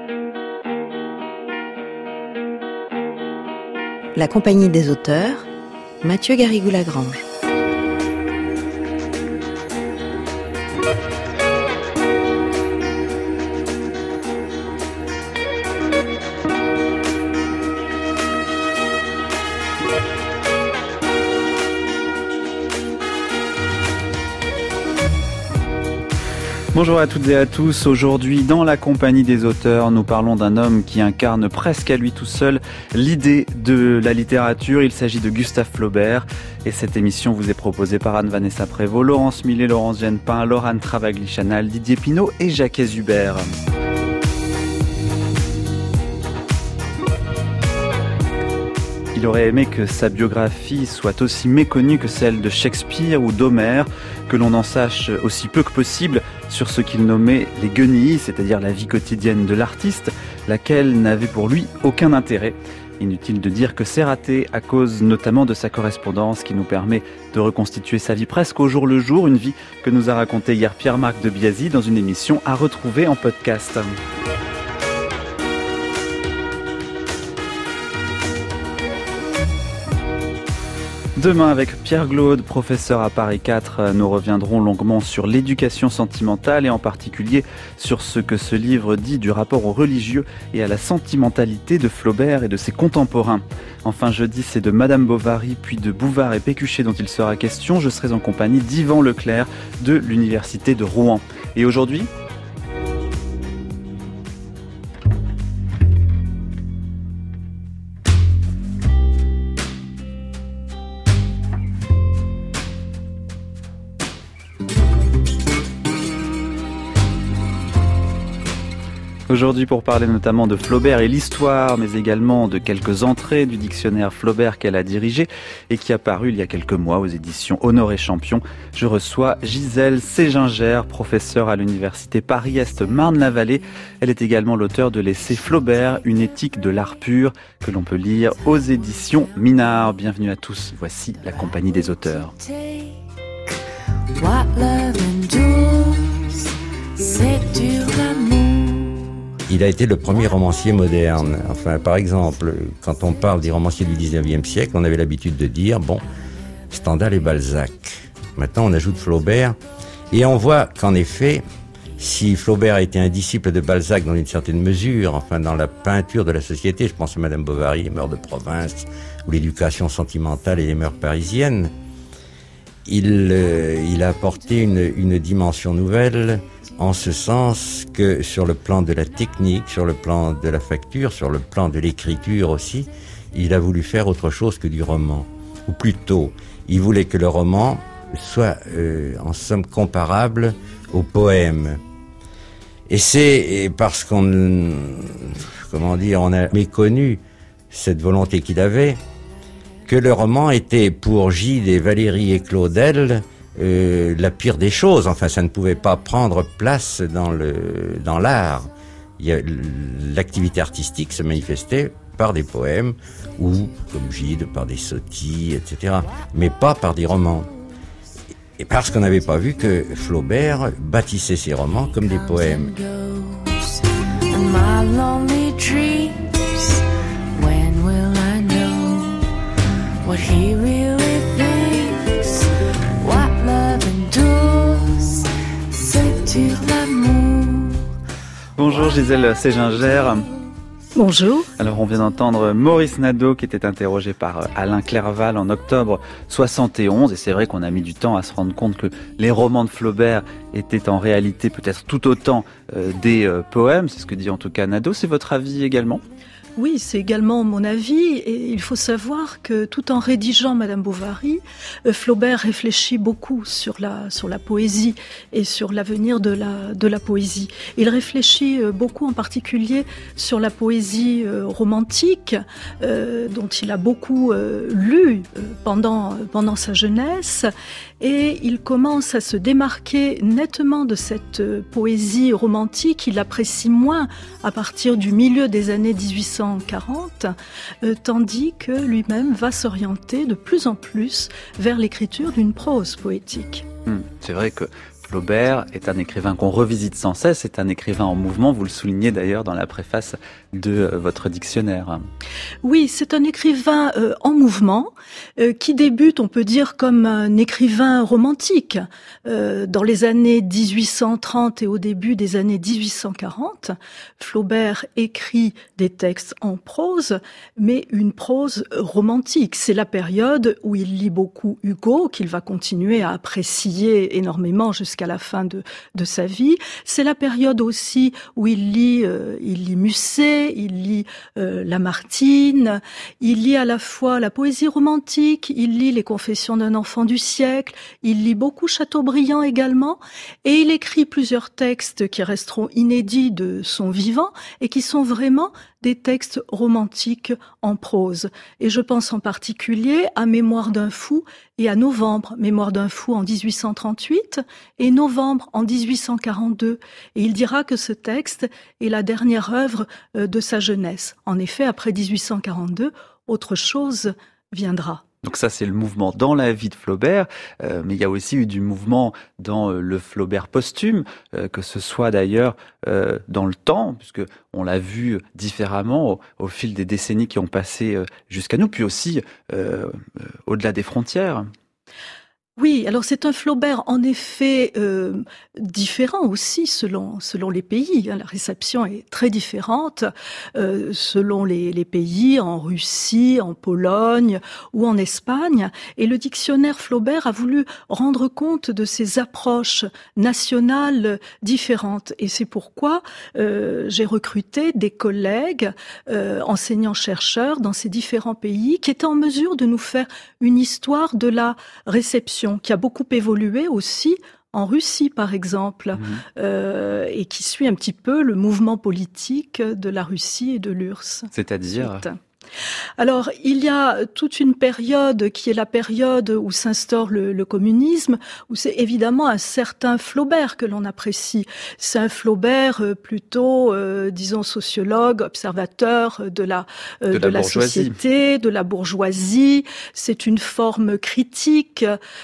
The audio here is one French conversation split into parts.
La Compagnie des auteurs, Mathieu Garrigou-Lagrange. Bonjour à toutes et à tous. Aujourd'hui, dans la Compagnie des auteurs, nous parlons d'un homme qui incarne presque à lui tout seul l'idée de la littérature. Il s'agit de Gustave Flaubert. Et cette émission vous est proposée par Anne-Vanessa Prévost, Laurence Millet, Laurence Genepin, Laurent Travagli-Chanal, Didier Pinault et Jacques Hubert. Il aurait aimé que sa biographie soit aussi méconnue que celle de Shakespeare ou d'Homère, que l'on en sache aussi peu que possible sur ce qu'il nommait les guenilles, c'est-à-dire la vie quotidienne de l'artiste, laquelle n'avait pour lui aucun intérêt. Inutile de dire que c'est raté à cause notamment de sa correspondance qui nous permet de reconstituer sa vie presque au jour le jour, une vie que nous a racontée hier Pierre-Marc de Biasy dans une émission à retrouver en podcast. Demain, avec Pierre Glaude, professeur à Paris 4, nous reviendrons longuement sur l'éducation sentimentale et en particulier sur ce que ce livre dit du rapport au religieux et à la sentimentalité de Flaubert et de ses contemporains. Enfin, jeudi, c'est de Madame Bovary, puis de Bouvard et Pécuchet dont il sera question. Je serai en compagnie d'Yvan Leclerc de l'Université de Rouen. Et aujourd'hui, pour parler notamment de Flaubert et l'histoire, mais également de quelques entrées du dictionnaire Flaubert qu'elle a dirigé et qui a paru il y a quelques mois aux éditions Honoré Champion, je reçois Gisèle Séginger, professeure à l'université Paris-Est Marne-la-Vallée. Elle est également l'auteure de l'essai Flaubert, une éthique de l'art pur, que l'on peut lire aux éditions Minard. Bienvenue à tous, voici la Compagnie des auteurs. Il a été le premier romancier moderne. Enfin, par exemple, quand on parle des romanciers du 19e siècle, on avait l'habitude de dire, Stendhal et Balzac. Maintenant, on ajoute Flaubert. Et on voit qu'en effet, si Flaubert a été un disciple de Balzac dans une certaine mesure, enfin, dans la peinture de la société, je pense à Madame Bovary, les mœurs de province, ou l'éducation sentimentale et les mœurs parisiennes, il a apporté une dimension nouvelle, en ce sens que sur le plan de la technique, sur le plan de la facture, sur le plan de l'écriture aussi, il a voulu faire autre chose que du roman. Ou plutôt, il voulait que le roman soit en somme comparable au poème. Et c'est parce on a méconnu cette volonté qu'il avait, que le roman était pour Gide et Valérie et Claudel la pire des choses. Enfin, ça ne pouvait pas prendre place dans l'art. L'activité artistique se manifestait par des poèmes ou, comme Gide, par des sottis, etc. Mais pas par des romans. Et parce qu'on n'avait pas vu que Flaubert bâtissait ses romans comme des poèmes. Bonjour Gisèle Séginger. Bonjour. Alors on vient d'entendre Maurice Nadeau qui était interrogé par Alain Clerval en octobre 71 et c'est vrai qu'on a mis du temps à se rendre compte que les romans de Flaubert étaient en réalité peut-être tout autant des poèmes, c'est ce que dit en tout cas Nadeau. C'est votre avis également ? Oui, c'est également mon avis et il faut savoir que tout en rédigeant Madame Bovary, Flaubert réfléchit beaucoup sur la poésie et sur l'avenir de la poésie. Il réfléchit beaucoup en particulier sur la poésie romantique dont il a beaucoup lu pendant sa jeunesse et il commence à se démarquer nettement de cette poésie romantique qu'il apprécie moins à partir du milieu des années 1840, tandis que lui-même va s'orienter de plus en plus vers l'écriture d'une prose poétique. C'est vrai que Flaubert est un écrivain qu'on revisite sans cesse, c'est un écrivain en mouvement, vous le soulignez d'ailleurs dans la préface de votre dictionnaire. Oui, c'est un écrivain en mouvement, qui débute, on peut dire, comme un écrivain romantique. Dans les années 1830 et au début des années 1840, Flaubert écrit des textes en prose, mais une prose romantique. C'est la période où il lit beaucoup Hugo, qu'il va continuer à apprécier énormément jusqu'à la fin de sa vie. C'est la période aussi où il lit Musset, il lit Lamartine, il lit à la fois la poésie romantique, il lit les Confessions d'un enfant du siècle, il lit beaucoup Chateaubriand également, et il écrit plusieurs textes qui resteront inédits de son vivant et qui sont vraiment des textes romantiques en prose. Et je pense en particulier à Mémoire d'un fou et à Novembre. Mémoire d'un fou en 1838 et Novembre en 1842. Et il dira que ce texte est la dernière œuvre de sa jeunesse. En effet, après 1842, autre chose viendra. Donc ça, c'est le mouvement dans la vie de Flaubert, mais il y a aussi eu du mouvement dans le Flaubert posthume, que ce soit d'ailleurs dans le temps, puisque on l'a vu différemment au fil des décennies qui ont passé jusqu'à nous, puis aussi au-delà des frontières. Oui, alors c'est un Flaubert en effet différent aussi selon les pays. La réception est très différente selon les pays, en Russie, en Pologne ou en Espagne. Et le dictionnaire Flaubert a voulu rendre compte de ces approches nationales différentes. Et c'est pourquoi j'ai recruté des collègues enseignants-chercheurs dans ces différents pays qui étaient en mesure de nous faire une histoire de la réception, qui a beaucoup évolué aussi en Russie, par exemple, et qui suit un petit peu le mouvement politique de la Russie et de l'URSS. C'est-à-dire ? Alors, il y a toute une période qui est la période où s'instaure le communisme, où c'est évidemment un certain Flaubert que l'on apprécie. C'est un Flaubert plutôt, disons, sociologue, observateur de la société, de la bourgeoisie. C'est une forme critique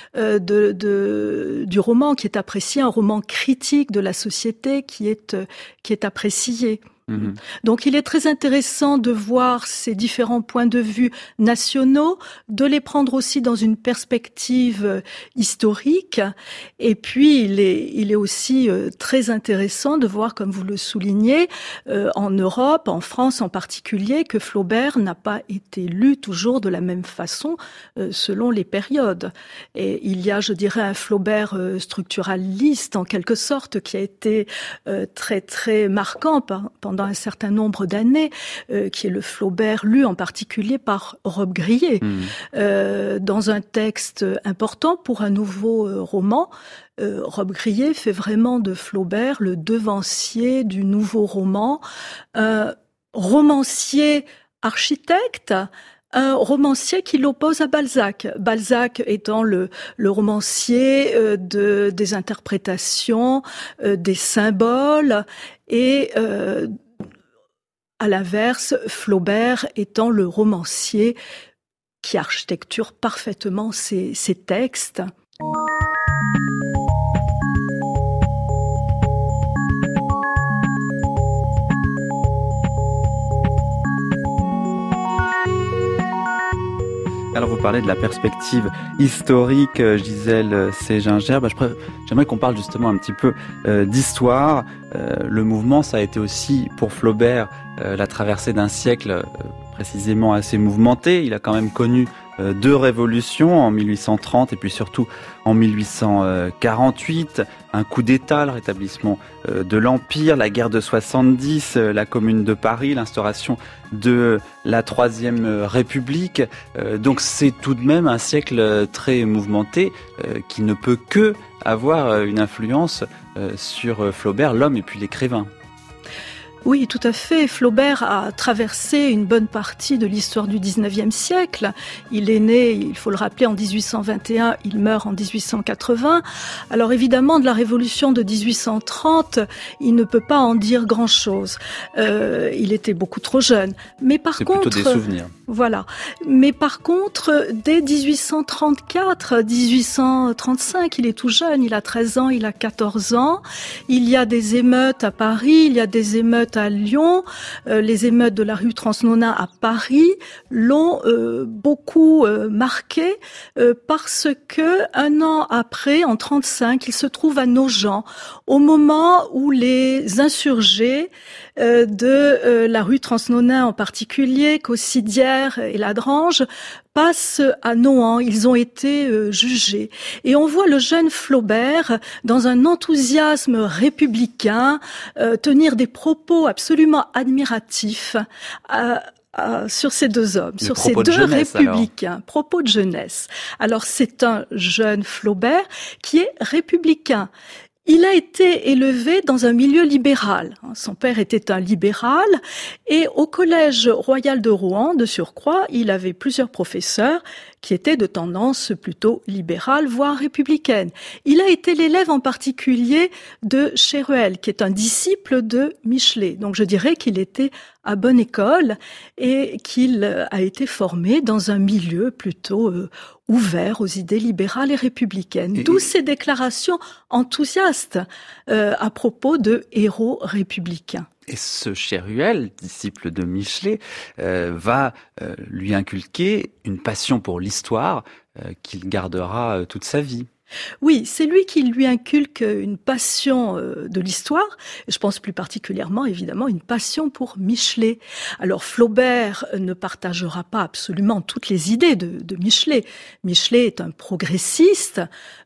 du roman qui est apprécié, un roman critique de la société qui est apprécié. Donc il est très intéressant de voir ces différents points de vue nationaux, de les prendre aussi dans une perspective historique, et puis il est aussi très intéressant de voir, comme vous le soulignez, en Europe, en France en particulier, que Flaubert n'a pas été lu toujours de la même façon selon les périodes. Et il y a, je dirais, un Flaubert structuraliste en quelque sorte qui a été très très marquant pendant un certain nombre d'années, qui est le Flaubert lu en particulier par Robbe-Grillet, dans un texte important pour un nouveau roman. Robbe-Grillet fait vraiment de Flaubert le devancier du nouveau roman, romancier architecte, un romancier qui l'oppose à Balzac. Balzac étant le romancier des interprétations, des symboles, et à l'inverse, Flaubert étant le romancier qui architecture parfaitement ses textes. Alors vous parlez de la perspective historique, Gisèle Ségingère. J'aimerais qu'on parle justement un petit peu d'histoire. Le mouvement, ça a été aussi pour Flaubert la traversée d'un siècle précisément assez mouvementé. Il a quand même connu deux révolutions en 1830 et puis surtout en 1848, un coup d'État, le rétablissement de l'Empire, la guerre de 70, la Commune de Paris, l'instauration de la Troisième République. Donc c'est tout de même un siècle très mouvementé qui ne peut que avoir une influence sur Flaubert, l'homme et puis l'écrivain. Oui, tout à fait. Flaubert a traversé une bonne partie de l'histoire du 19e siècle. Il est né, il faut le rappeler, en 1821, il meurt en 1880. Alors évidemment, de la révolution de 1830, il ne peut pas en dire grand-chose. Il était beaucoup trop jeune. Mais par contre... C'est plutôt des souvenirs. Voilà. Mais par contre, dès 1834, 1835, il est tout jeune, il a 13 ans, il a 14 ans. Il y a des émeutes à Paris, il y a des émeutes à Lyon. Les émeutes de la rue Transnonain à Paris l'ont beaucoup marqué parce que un an après, en 35, il se trouve à Nogent, au moment où les insurgés de la rue Transnonain en particulier, Caussidière et Ladrange, passent à Nohant. Ils ont été jugés. Et on voit le jeune Flaubert, dans un enthousiasme républicain, tenir des propos absolument admiratifs sur ces deux hommes, sur ces deux républicains, propos de jeunesse. Alors c'est un jeune Flaubert qui est républicain. Il a été élevé dans un milieu libéral. Son père était un libéral et au Collège royal de Rouen, de surcroît, il avait plusieurs professeurs qui étaient de tendance plutôt libérale, voire républicaine. Il a été l'élève en particulier de Chéruel, qui est un disciple de Michelet. Donc je dirais qu'il était à bonne école et qu'il a été formé dans un milieu plutôt ouvert aux idées libérales et républicaines. D'où ces déclarations enthousiastes à propos de héros républicains. Et ce Chéruel, disciple de Michelet, va lui inculquer une passion pour l'histoire qu'il gardera toute sa vie. Oui, c'est lui qui lui inculque une passion de l'histoire, et je pense plus particulièrement, évidemment, une passion pour Michelet. Alors Flaubert ne partagera pas absolument toutes les idées de Michelet. Michelet est un progressiste.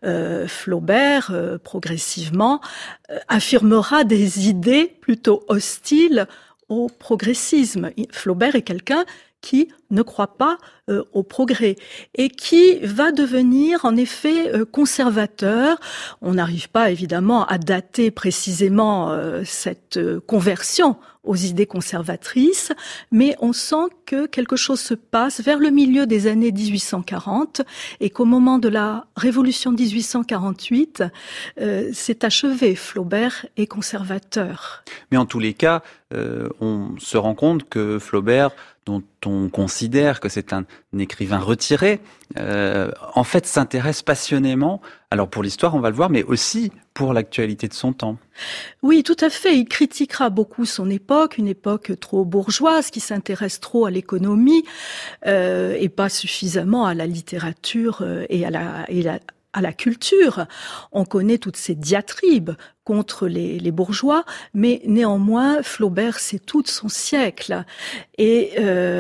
Flaubert, progressivement, affirmera des idées plutôt hostiles au progressisme. Flaubert est quelqu'un qui ne croit pas au progrès et qui va devenir en effet conservateur. On n'arrive pas évidemment à dater précisément cette conversion aux idées conservatrices, mais on sent que quelque chose se passe vers le milieu des années 1840 et qu'au moment de la Révolution 1848, c'est achevé. Flaubert est conservateur. Mais en tous les cas, on se rend compte que Flaubert, dont on considère que c'est un écrivain retiré, en fait s'intéresse passionnément, alors pour l'histoire on va le voir, mais aussi pour l'actualité de son temps. Oui, tout à fait. Il critiquera beaucoup son époque, une époque trop bourgeoise qui s'intéresse trop à l'économie et pas suffisamment à la littérature et à la culture. On connaît toutes ces diatribes contre les bourgeois, mais néanmoins, Flaubert, c'est tout son siècle. Et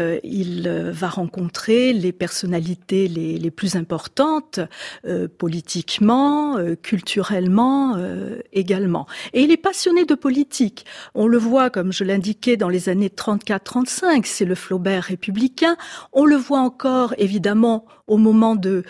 il va rencontrer les personnalités les plus importantes, politiquement, culturellement également. Et il est passionné de politique. On le voit, comme je l'indiquais, dans les années 34-35, c'est le Flaubert républicain. On le voit encore, évidemment, au moment de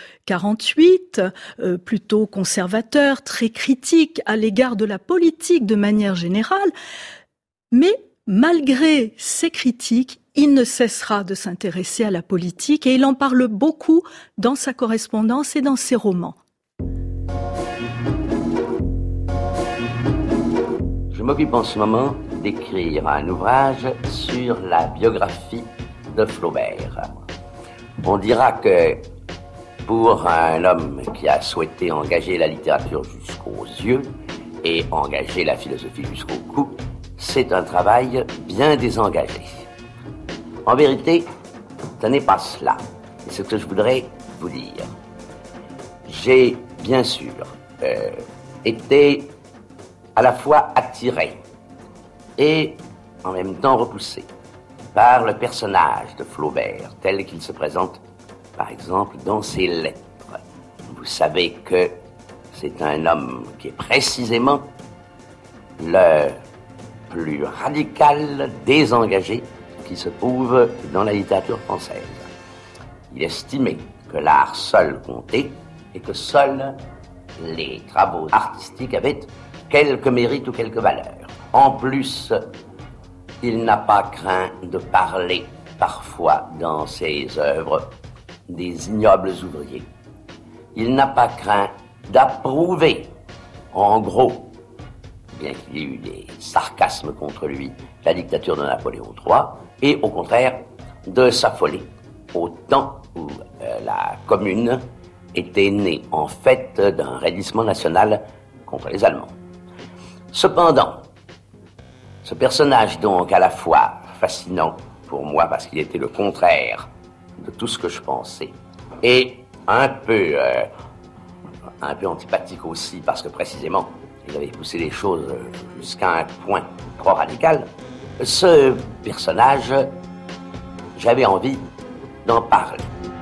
48, plutôt conservateur, très critique à l'égard de la politique de manière générale, mais malgré ces critiques, il ne cessera de s'intéresser à la politique et il en parle beaucoup dans sa correspondance et dans ses romans. Je m'occupe en ce moment d'écrire un ouvrage sur la biographie de Flaubert. On dira que pour un homme qui a souhaité engager la littérature jusqu'aux yeux et engager la philosophie jusqu'au cou, c'est un travail bien désengagé. En vérité, ce n'est pas cela. C'est ce que je voudrais vous dire. J'ai, bien sûr, été à la fois attiré et en même temps repoussé par le personnage de Flaubert tel qu'il se présente, par exemple, dans ses lettres. Vous savez que c'est un homme qui est précisément le plus radical désengagé qui se trouve dans la littérature française. Il estimait que l'art seul comptait et que seuls les travaux artistiques avaient quelque mérite ou quelque valeur. En plus, il n'a pas craint de parler parfois dans ses œuvres des ignobles ouvriers. Il n'a pas craint d'approuver, en gros, bien qu'il y ait eu des sarcasmes contre lui, la dictature de Napoléon III, et au contraire, de s'affoler au temps où la Commune était née en fait d'un raidissement national contre les Allemands. Cependant, ce personnage donc à la fois fascinant pour moi parce qu'il était le contraire de tout ce que je pensais et un peu antipathique aussi parce que précisément il avait poussé les choses jusqu'à un point trop radical, ce personnage, j'avais envie d'en parler.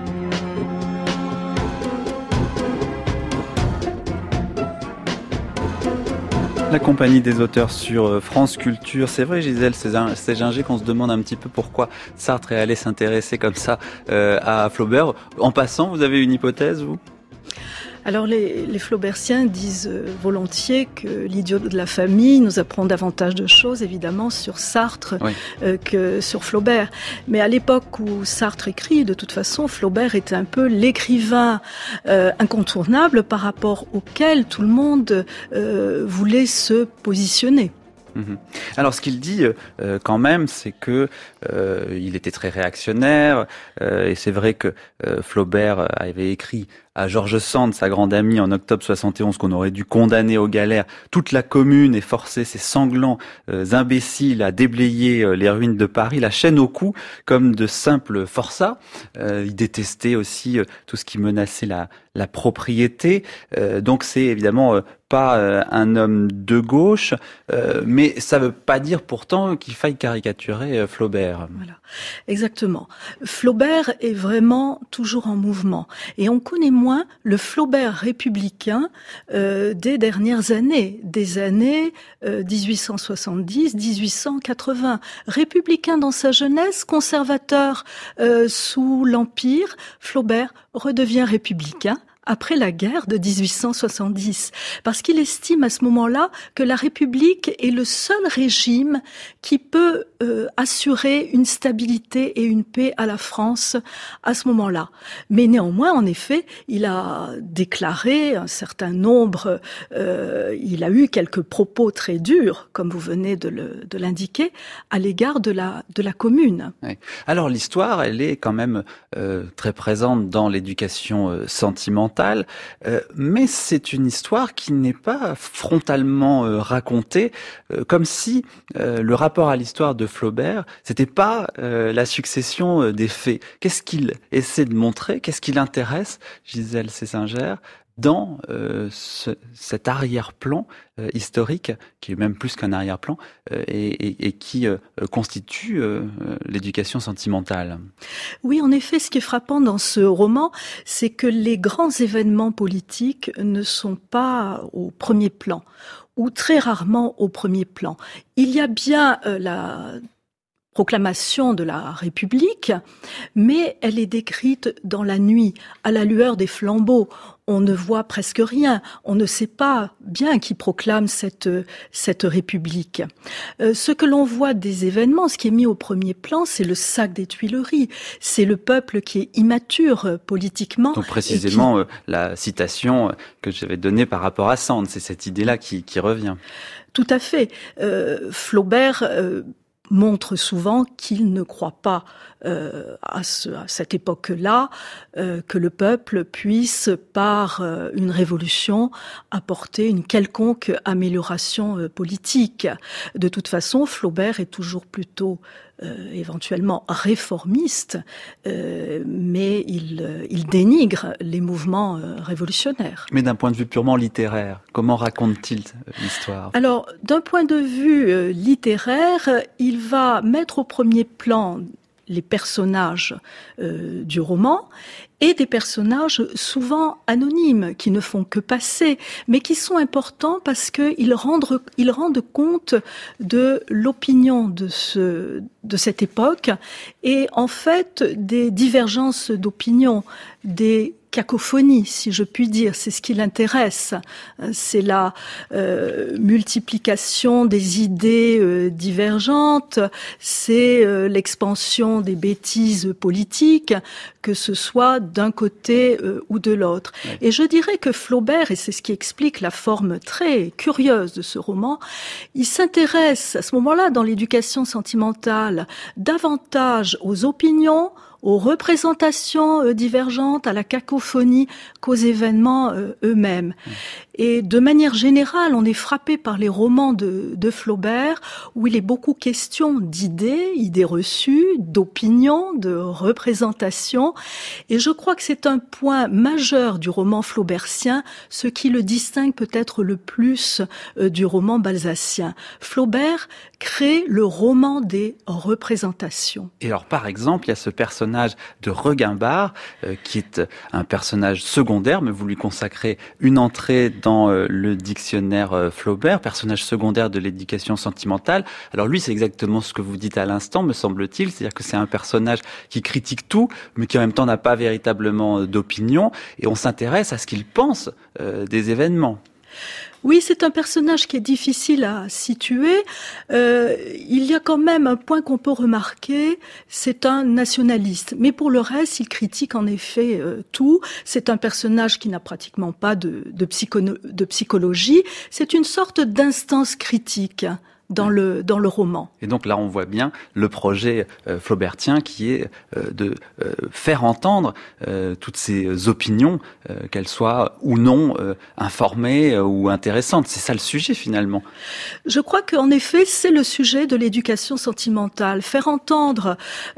La compagnie des auteurs sur France Culture. C'est vrai, Gisèle Cégingé, qu'on se demande un petit peu pourquoi Sartre est allé s'intéresser comme ça à Flaubert. En passant, vous avez une hypothèse, vous ? Alors les Flaubertiens disent volontiers que l'idiot de la famille nous apprend davantage de choses, évidemment, sur Sartre que sur Flaubert. Mais à l'époque où Sartre écrit, de toute façon, Flaubert était un peu l'écrivain incontournable par rapport auquel tout le monde voulait se positionner. Alors ce qu'il dit quand même, c'est que il était très réactionnaire et c'est vrai que Flaubert avait écrit à George Sand, sa grande amie, en octobre 71, qu'on aurait dû condamner aux galères toute la Commune et forcer ces sanglants imbéciles à déblayer les ruines de Paris, la chaîne au cou, comme de simples forçats. Il détestait aussi tout ce qui menaçait la propriété. Donc c'est évidemment pas un homme de gauche, mais ça veut pas dire pourtant qu'il faille caricaturer Flaubert. Voilà, exactement. Flaubert est vraiment toujours en mouvement. Et on connaît moins le Flaubert républicain des dernières années, des années 1870-1880. Républicain dans sa jeunesse, conservateur sous l'Empire, Flaubert redevient républicain après la guerre de 1870, parce qu'il estime à ce moment-là que la République est le seul régime qui peut assurer une stabilité et une paix à la France à ce moment-là. Mais néanmoins, en effet, il a déclaré un certain nombre, il a eu quelques propos très durs, comme vous venez de l'indiquer, à l'égard de la Commune. Oui. Alors l'histoire, elle est quand même très présente dans l'éducation sentimentale. Mais c'est une histoire qui n'est pas frontalement racontée, comme si le rapport à l'histoire de Flaubert, c'était pas la succession des faits. Qu'est-ce qu'il essaie de montrer ? Qu'est-ce qui l'intéresse, Gisèle Cégingé, dans cet arrière-plan historique, qui est même plus qu'un arrière-plan, et qui constitue l'éducation sentimentale. Oui, en effet, ce qui est frappant dans ce roman, c'est que les grands événements politiques ne sont pas au premier plan, ou très rarement au premier plan. Il y a bien la proclamation de la République, mais elle est décrite dans la nuit, à la lueur des flambeaux. On ne voit presque rien. On ne sait pas bien qui proclame cette République. Ce que l'on voit des événements, ce qui est mis au premier plan, c'est le sac des Tuileries. C'est le peuple qui est immature politiquement. Donc précisément, la citation que j'avais donnée par rapport à Sand, c'est cette idée-là qui revient. Tout à fait. Flaubert montre souvent qu'il ne croit pas à cette époque-là que le peuple puisse, par une révolution, apporter une quelconque amélioration politique. De toute façon, Flaubert est toujours plutôt éventuellement réformiste, mais il dénigre les mouvements révolutionnaires. Mais d'un point de vue purement littéraire, comment raconte-t-il l'histoire ? Alors, d'un point de vue littéraire, il va mettre au premier plan les personnages du roman et des personnages souvent anonymes qui ne font que passer, mais qui sont importants parce qu'ils rendent compte de l'opinion de cette époque et en fait des divergences d'opinion, des cacophonie, si je puis dire. C'est ce qui l'intéresse. C'est la multiplication des idées divergentes, c'est l'expansion des bêtises politiques, que ce soit d'un côté ou de l'autre. Oui. Et je dirais que Flaubert, et c'est ce qui explique la forme très curieuse de ce roman, il s'intéresse à ce moment-là, dans l'éducation sentimentale, davantage aux opinions, aux représentations divergentes, à la cacophonie qu'aux événements eux-mêmes. Et de manière générale, on est frappé par les romans de Flaubert, où il est beaucoup question idées reçues, d'opinions, de représentations. Et je crois que c'est un point majeur du roman flaubertien, ce qui le distingue peut-être le plus du roman balzacien. Flaubert crée le roman des représentations. Et alors, par exemple, il y a ce personnage de Regimbard, qui est un personnage secondaire, mais vous lui consacrez une entrée dans le dictionnaire Flaubert, personnage secondaire de l'éducation sentimentale. Alors lui, c'est exactement ce que vous dites à l'instant, me semble-t-il, c'est-à-dire que c'est un personnage qui critique tout, mais qui en même temps n'a pas véritablement d'opinion, et on s'intéresse à ce qu'il pense des événements. Oui, c'est un personnage qui est difficile à situer. Il y a quand même un point qu'on peut remarquer, c'est un nationaliste. Mais pour le reste, il critique en effet tout. C'est un personnage qui n'a pratiquement pas de psychologie. C'est une sorte d'instance critique dans le roman. Et donc là, on voit bien le projet flaubertien qui est de faire entendre toutes ces opinions, qu'elles soient ou non informées ou intéressantes. C'est ça le sujet finalement. Je crois qu'en effet, c'est le sujet de l'éducation sentimentale. Faire entendre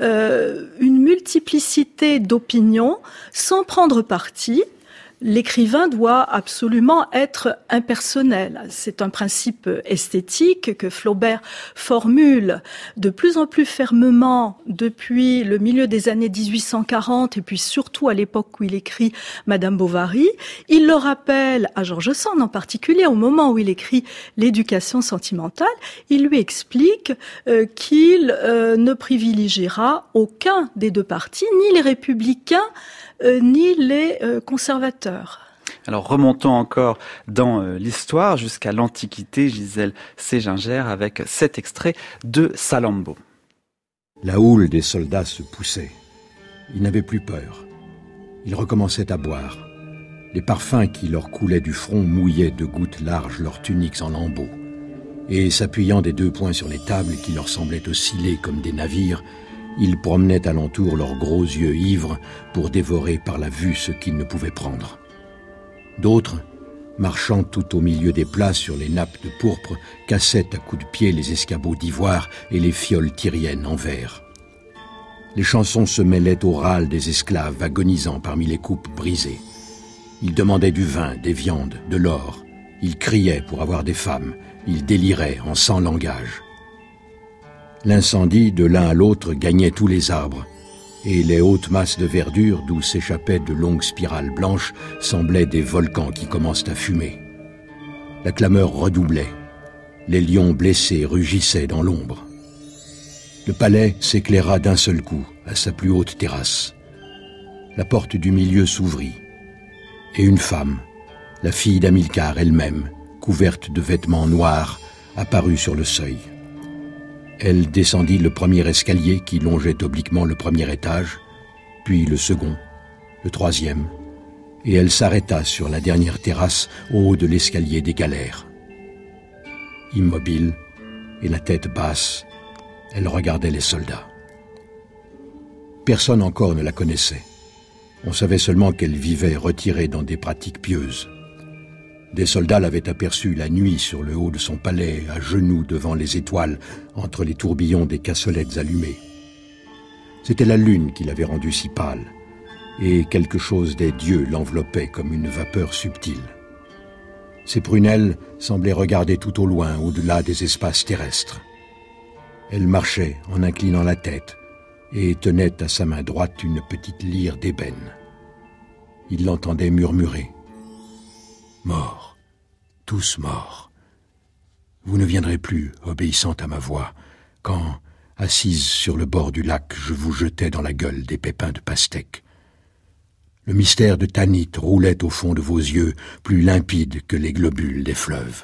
une multiplicité d'opinions sans prendre parti. L'écrivain doit absolument être impersonnel. C'est un principe esthétique que Flaubert formule de plus en plus fermement depuis le milieu des années 1840 et puis surtout à l'époque où il écrit Madame Bovary. Il le rappelle à George Sand en particulier au moment où il écrit l'éducation sentimentale. Il lui explique qu'il ne privilégiera aucun des deux partis, ni les républicains ni les conservateurs. Alors remontons encore dans l'histoire jusqu'à l'Antiquité, Gisèle Séginger, avec cet extrait de Salammbô. La houle des soldats se poussait. Ils n'avaient plus peur. Ils recommençaient à boire. Les parfums qui leur coulaient du front mouillaient de gouttes larges leurs tuniques en lambeaux. Et s'appuyant des deux poings sur les tables qui leur semblaient osciller comme des navires, ils promenaient alentour leurs gros yeux ivres pour dévorer par la vue ce qu'ils ne pouvaient prendre. D'autres, marchant tout au milieu des plats sur les nappes de pourpre, cassaient à coups de pied les escabeaux d'ivoire et les fioles tyriennes en verre. Les chansons se mêlaient au râle des esclaves agonisant parmi les coupes brisées. Ils demandaient du vin, des viandes, de l'or. Ils criaient pour avoir des femmes. Ils déliraient en 100 langages. L'incendie, de l'un à l'autre, gagnait tous les arbres, et les hautes masses de verdure, d'où s'échappaient de longues spirales blanches, semblaient des volcans qui commencent à fumer. La clameur redoublait. Les lions blessés rugissaient dans l'ombre. Le palais s'éclaira d'un seul coup, à sa plus haute terrasse. La porte du milieu s'ouvrit, et une femme, la fille d'Hamilcar elle-même, couverte de vêtements noirs, apparut sur le seuil. Elle descendit le premier escalier qui longeait obliquement le premier étage, puis le second, le troisième, et elle s'arrêta sur la dernière terrasse au haut de l'escalier des galères. Immobile et la tête basse, elle regardait les soldats. Personne encore ne la connaissait. On savait seulement qu'elle vivait retirée dans des pratiques pieuses. Des soldats l'avaient aperçue la nuit sur le haut de son palais, à genoux devant les étoiles, entre les tourbillons des cassolettes allumées. C'était la lune qui l'avait rendue si pâle, et quelque chose des dieux l'enveloppait comme une vapeur subtile. Ses prunelles semblaient regarder tout au loin, au-delà des espaces terrestres. Elle marchait en inclinant la tête, et tenait à sa main droite une petite lyre d'ébène. Il l'entendait murmurer. Morts, tous morts. Vous ne viendrez plus, obéissant à ma voix, quand, assise sur le bord du lac, je vous jetais dans la gueule des pépins de pastèque. Le mystère de Tanit roulait au fond de vos yeux, plus limpide que les globules des fleuves.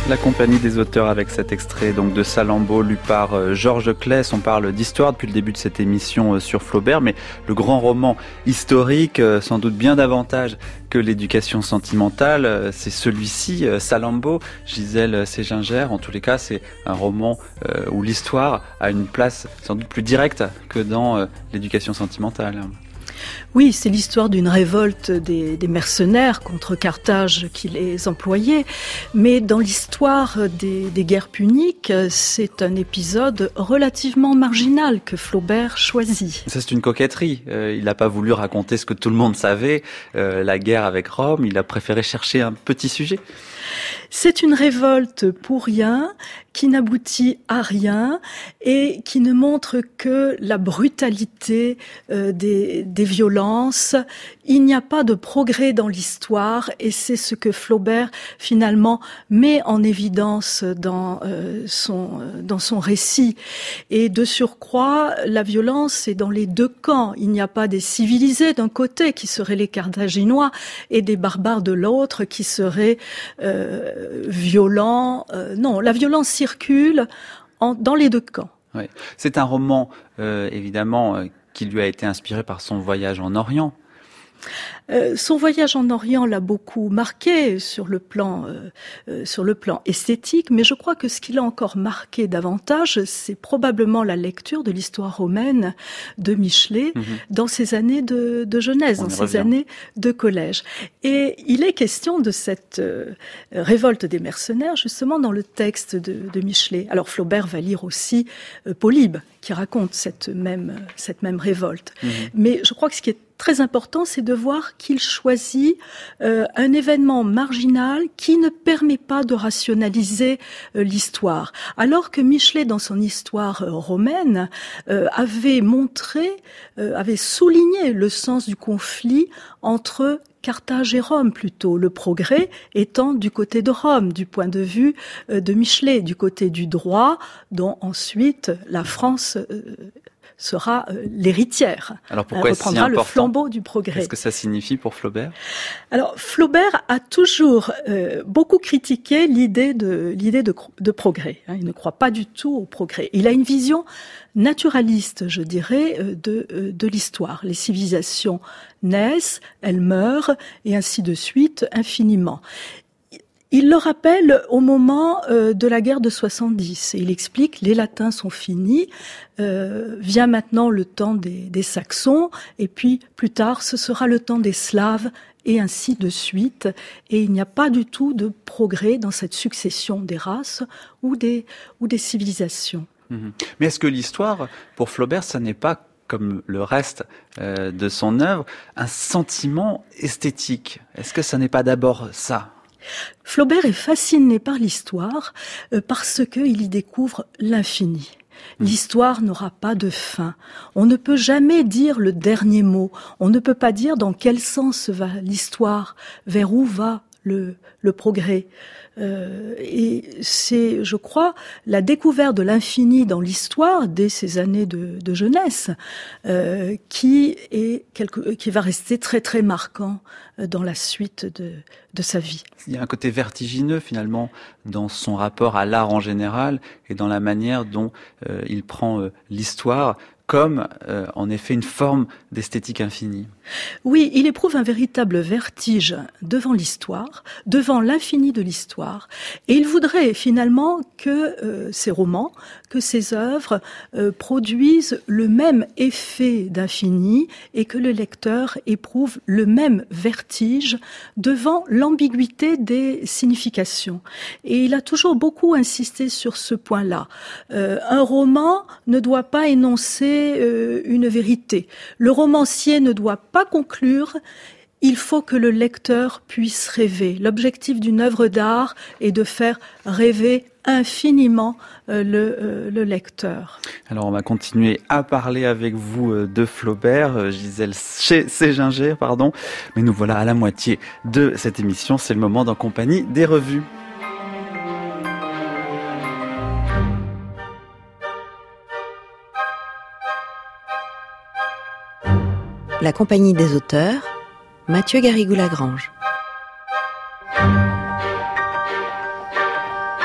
La compagnie des auteurs avec cet extrait donc de Salammbô lu par Georges Claes. On parle d'histoire depuis le début de cette émission sur Flaubert, mais le grand roman historique, sans doute bien davantage que l'éducation sentimentale, c'est celui-ci, Salammbô, Gisèle Séginger. En tous les cas, c'est un roman où l'histoire a une place sans doute plus directe que dans l'éducation sentimentale. Oui, c'est l'histoire d'une révolte des mercenaires contre Carthage qui les employait. Mais dans l'histoire des guerres puniques, c'est un épisode relativement marginal que Flaubert choisit. Ça, c'est une coquetterie. Il n'a pas voulu raconter ce que tout le monde savait, la guerre avec Rome. Il a préféré chercher un petit sujet. C'est une révolte pour rien, qui n'aboutit à rien et qui ne montre que la brutalité des violences. Il n'y a pas de progrès dans l'histoire et c'est ce que Flaubert finalement met en évidence dans son récit. Et de surcroît, la violence est dans les deux camps. Il n'y a pas des civilisés d'un côté qui seraient les Carthaginois et des barbares de l'autre qui seraient violents. Non, la violence circule dans les deux camps. Oui. C'est un roman, évidemment, qui lui a été inspiré par son voyage en Orient. Son voyage en Orient l'a beaucoup marqué sur le plan esthétique, mais je crois que ce qui l'a encore marqué davantage, c'est probablement la lecture de l'histoire romaine de Michelet dans ses années de jeunesse, dans ses années de collège. Et il est question de cette révolte des mercenaires justement dans le texte de Michelet. Alors Flaubert va lire aussi Polybe qui raconte cette même révolte. Mais je crois que ce qui est très important, c'est de voir qu'il choisit un événement marginal qui ne permet pas de rationaliser l'histoire. Alors que Michelet, dans son histoire romaine, avait souligné le sens du conflit entre Carthage et Rome plutôt, le progrès étant du côté de Rome, du point de vue de Michelet, du côté du droit, dont ensuite la France sera l'héritière. Alors pourquoi est-ce si important ? Reprendra le flambeau du progrès. Qu'est-ce que ça signifie pour Flaubert ? Alors Flaubert a toujours beaucoup critiqué l'idée de progrès. Il ne croit pas du tout au progrès. Il a une vision naturaliste, je dirais, de l'histoire. Les civilisations naissent, elles meurent, et ainsi de suite, infiniment. Il le rappelle au moment de la guerre de 70 et il explique les Latins sont finis, vient maintenant le temps des Saxons et puis plus tard ce sera le temps des Slaves et ainsi de suite. Et il n'y a pas du tout de progrès dans cette succession des races ou des civilisations. Mais est-ce que l'histoire, pour Flaubert, ça n'est pas comme le reste de son œuvre, un sentiment esthétique ? Est-ce que ça n'est pas d'abord ça ? Flaubert est fasciné par l'histoire parce qu'il y découvre l'infini. L'histoire n'aura pas de fin. On ne peut jamais dire le dernier mot. On ne peut pas dire dans quel sens va l'histoire, vers où va le progrès. Et c'est, je crois, la découverte de l'infini dans l'histoire dès ces années de jeunesse qui va rester très très marquant dans la suite de sa vie. Il y a un côté vertigineux finalement dans son rapport à l'art en général et dans la manière dont il prend l'histoire comme en effet une forme d'esthétique infinie. Oui, il éprouve un véritable vertige devant l'histoire, devant l'infini de l'histoire, et il voudrait finalement que ses romans, que ses œuvres produisent le même effet d'infini et que le lecteur éprouve le même vertige devant l'ambiguïté des significations. Et il a toujours beaucoup insisté sur ce point-là. Un roman ne doit pas énoncer une vérité. Le romancier ne doit pas conclure. Il faut que le lecteur puisse rêver. L'objectif d'une œuvre d'art est de faire rêver infiniment le lecteur. Alors on va continuer à parler avec vous de Flaubert, Gisèle Séginger, mais nous voilà à la moitié de cette émission. C'est le moment d'en compagnie des revues. La compagnie des auteurs, Mathieu Garrigou-Lagrange.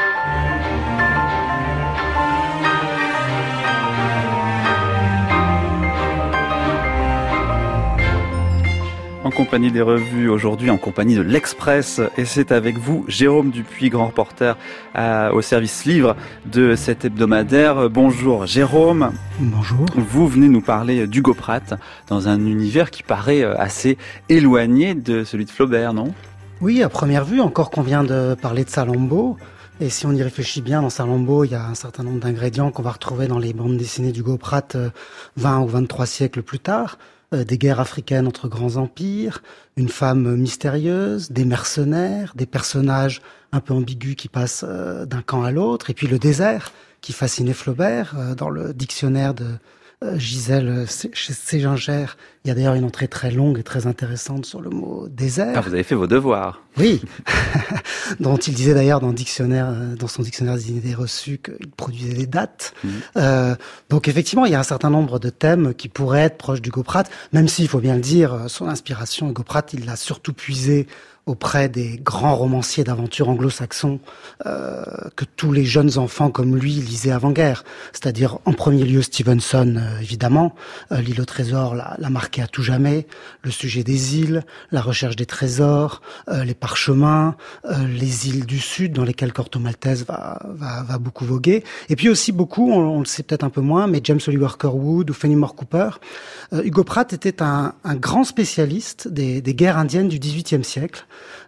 en compagnie des revues, aujourd'hui en compagnie de l'Express. Et c'est avec vous, Jérôme Dupuis, grand reporter au service livre de cet hebdomadaire. Bonjour Jérôme. Bonjour. Vous venez nous parler d'Hugo Pratt dans un univers qui paraît assez éloigné de celui de Flaubert, non ? Oui, à première vue, encore qu'on vient de parler de Salammbô. Et si on y réfléchit bien, dans Salammbô, il y a un certain nombre d'ingrédients qu'on va retrouver dans les bandes dessinées d'Hugo Pratt 20 ou 23 siècles plus tard. Des guerres africaines entre grands empires, une femme mystérieuse, des mercenaires, des personnages un peu ambigus qui passent d'un camp à l'autre, et puis le désert qui fascinait Flaubert. Dans le dictionnaire de Gisèle Séginger, il y a d'ailleurs une entrée très longue et très intéressante sur le mot désert. Ah, vous avez fait vos devoirs. Oui, dont il disait d'ailleurs dans son dictionnaire des idées reçues qu'il produisait des dates. Donc effectivement, il y a un certain nombre de thèmes qui pourraient être proches d'Hugo Pratt, même s'il faut bien le dire, son inspiration, Hugo Pratt, il l'a surtout puisé auprès des grands romanciers d'aventure anglo-saxons que tous les jeunes enfants comme lui lisaient avant-guerre. C'est-à-dire, en premier lieu, Stevenson, évidemment. L'île au trésor l'a marqué à tout jamais. Le sujet des îles, la recherche des trésors, les parchemins, les îles du Sud dans lesquelles Corto Maltese va beaucoup voguer. Et puis aussi beaucoup, on le sait peut-être un peu moins, mais James Oliver Curwood ou Fenimore Cooper. Hugo Pratt était un grand spécialiste des guerres indiennes du XVIIIe siècle.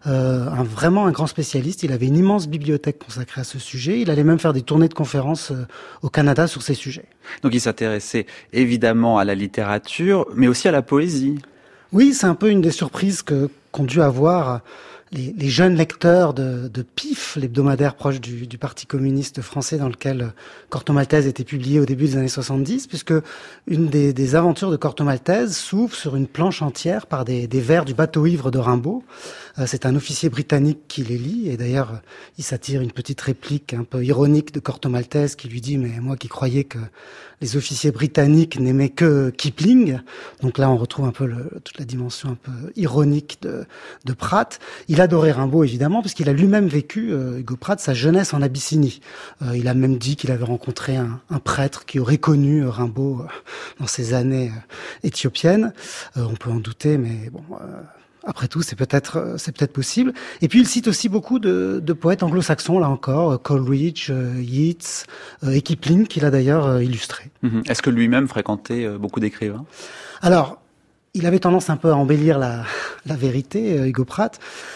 Vraiment un grand spécialiste. Il avait une immense bibliothèque consacrée à ce sujet. Il allait même faire des tournées de conférences au Canada sur ces sujets. Donc il s'intéressait évidemment à la littérature, mais aussi à la poésie. Oui, c'est un peu une des surprises qu'ont dû avoir les jeunes lecteurs de PIF, l'hebdomadaire proche du Parti communiste français dans lequel Corto Maltese était publié au début des années 70, puisque une des aventures de Corto Maltese s'ouvre sur une planche entière par des vers du bateau ivre de Rimbaud. C'est un officier britannique qui les lit, et d'ailleurs il s'attire une petite réplique un peu ironique de Corto Maltese qui lui dit « mais moi qui croyais que les officiers britanniques n'aimaient que Kipling », donc là on retrouve un peu toute la dimension un peu ironique de Pratt. Il adorait Rimbaud évidemment, parce qu'il a lui-même vécu, Hugo Pratt, sa jeunesse en Abyssinie. Il a même dit qu'il avait rencontré un prêtre qui aurait connu Rimbaud dans ses années éthiopiennes. On peut en douter, mais bon... Après tout, c'est peut-être possible. Et puis, il cite aussi beaucoup de poètes anglo-saxons, là encore, Coleridge, Yeats, et Kipling, qu'il a d'ailleurs illustré. Est-ce que lui-même fréquentait beaucoup d'écrivains ? Alors, il avait tendance un peu à embellir la vérité, Hugo Pratt.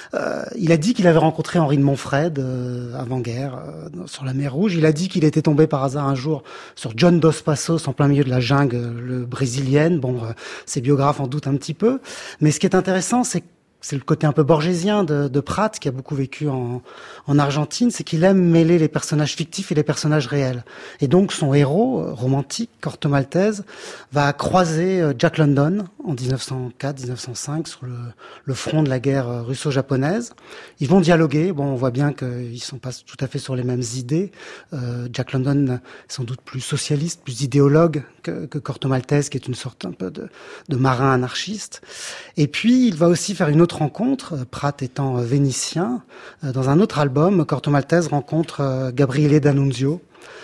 Il a dit qu'il avait rencontré Henri de Montfred avant-guerre sur la mer Rouge. Il a dit qu'il était tombé par hasard un jour sur John Dos Passos en plein milieu de la jungle brésilienne. Bon, ses biographes en doutent un petit peu. Mais ce qui est intéressant, c'est le côté un peu borgésien de Pratt, qui a beaucoup vécu en Argentine, c'est qu'il aime mêler les personnages fictifs et les personnages réels. Et donc son héros romantique, Corto Maltese, va croiser Jack London en 1904-1905 sur le front de la guerre russo-japonaise. Ils vont dialoguer. Bon, on voit bien qu'ils sont pas tout à fait sur les mêmes idées. Jack London est sans doute plus socialiste, plus idéologue que Corto Maltese, qui est une sorte un peu de marin anarchiste. Et puis, il va aussi faire une autre rencontre, Pratt étant vénitien. Dans un autre album, Corto Maltese rencontre Gabriele D'Annunzio,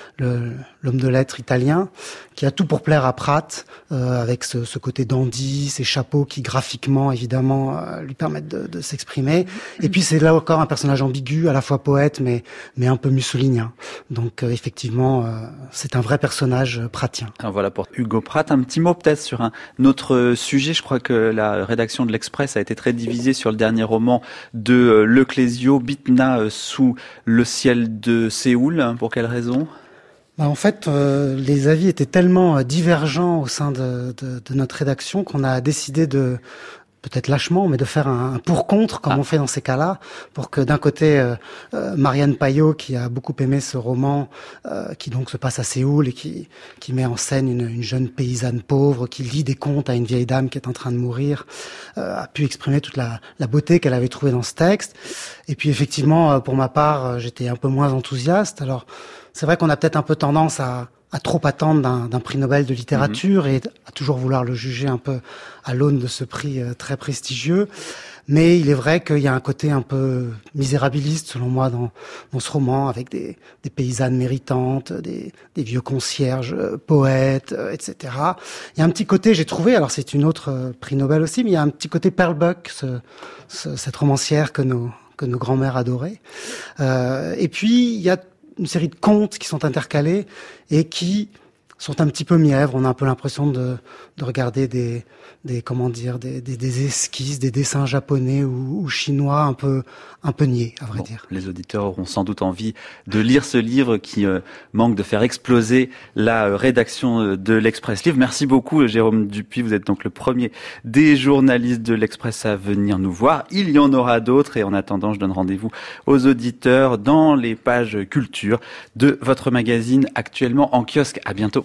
l'homme de lettres italien, qui a tout pour plaire à Pratt, avec ce côté dandy, ces chapeaux qui graphiquement évidemment lui permettent de s'exprimer. Et puis c'est là encore un personnage ambigu, à la fois poète mais un peu mussolinien. Donc effectivement c'est un vrai personnage prattien. Alors voilà pour Hugo Pratt. Un petit mot peut-être sur un autre sujet. Je crois que la rédaction de l'Express a été très divisée sur le dernier roman de Le Clésio, Bitna sous le ciel de Séoul. Pour quelle raison ? En fait, les avis étaient tellement divergents au sein de notre rédaction qu'on a décidé de, peut-être lâchement, mais de faire un pour-contre, comme on fait dans ces cas-là, pour que d'un côté, Marianne Payot, qui a beaucoup aimé ce roman, qui donc se passe à Séoul et qui met en scène une jeune paysanne pauvre qui lit des contes à une vieille dame qui est en train de mourir, a pu exprimer toute la beauté qu'elle avait trouvée dans ce texte. Et puis effectivement, pour ma part, j'étais un peu moins enthousiaste. Alors, c'est vrai qu'on a peut-être un peu tendance à trop attendre d'un prix Nobel de littérature et à toujours vouloir le juger un peu à l'aune de ce prix très prestigieux. Mais il est vrai qu'il y a un côté un peu misérabiliste, selon moi, dans ce roman, avec des paysannes méritantes, des vieux concierges, poètes, etc. Il y a un petit côté, j'ai trouvé, alors c'est une autre prix Nobel aussi, mais il y a un petit côté Pearl Buck, cette romancière que nos grands-mères adoraient. Et puis, il y a une série de contes qui sont intercalés et qui sont un petit peu mièvres. On a un peu l'impression de regarder des esquisses, des dessins japonais ou chinois un peu niais, à vrai dire. Les auditeurs auront sans doute envie de lire ce livre qui manque de faire exploser la rédaction de l'Express Livre. Merci beaucoup, Jérôme Dupuis. Vous êtes donc le premier des journalistes de l'Express à venir nous voir. Il y en aura d'autres et en attendant, je donne rendez-vous aux auditeurs dans les pages culture de votre magazine actuellement en kiosque. À bientôt.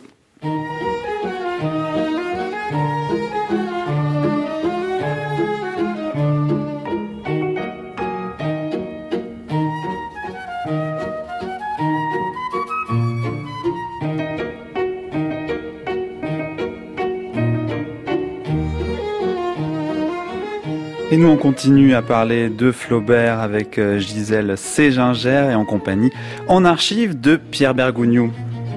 Et nous, on continue à parler de Flaubert avec Gisèle Séginger et en compagnie en archive de Pierre Bergougnoux.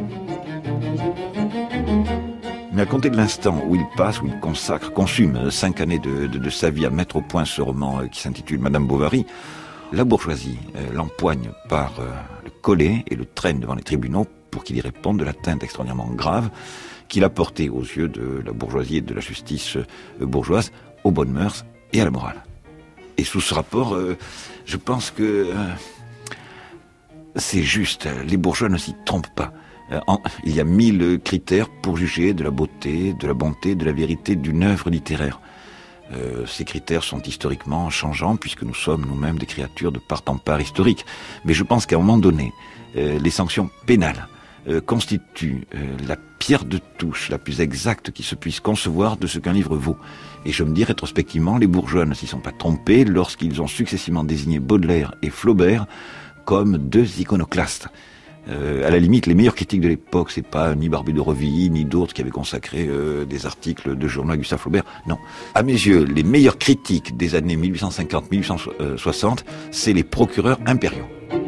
Mais à compter de l'instant où il passe, où il consume 5 années de sa vie à mettre au point ce roman qui s'intitule Madame Bovary, la bourgeoisie l'empoigne par le collet et le traîne devant les tribunaux pour qu'il y réponde de l'atteinte extraordinairement grave qu'il a portée aux yeux de la bourgeoisie et de la justice bourgeoise aux bonnes mœurs et à la morale. Et sous ce rapport, je pense que c'est juste, les bourgeois ne s'y trompent pas. Il y a 1000 critères pour juger de la beauté, de la bonté, de la vérité d'une œuvre littéraire. Ces critères sont historiquement changeants puisque nous sommes nous-mêmes des créatures de part en part historiques. Mais je pense qu'à un moment donné, les sanctions pénales constituent la pierre de touche la plus exacte qui se puisse concevoir de ce qu'un livre vaut. Et je me dis rétrospectivement, les bourgeois ne s'y sont pas trompés lorsqu'ils ont successivement désigné Baudelaire et Flaubert comme 2 iconoclastes. À la limite, les meilleurs critiques de l'époque, c'est pas ni Barbu de Revilly, ni d'autres qui avaient consacré des articles de journaux à Gustave Flaubert. Non. À mes yeux, les meilleurs critiques des années 1850-1860, c'est les procureurs impériaux.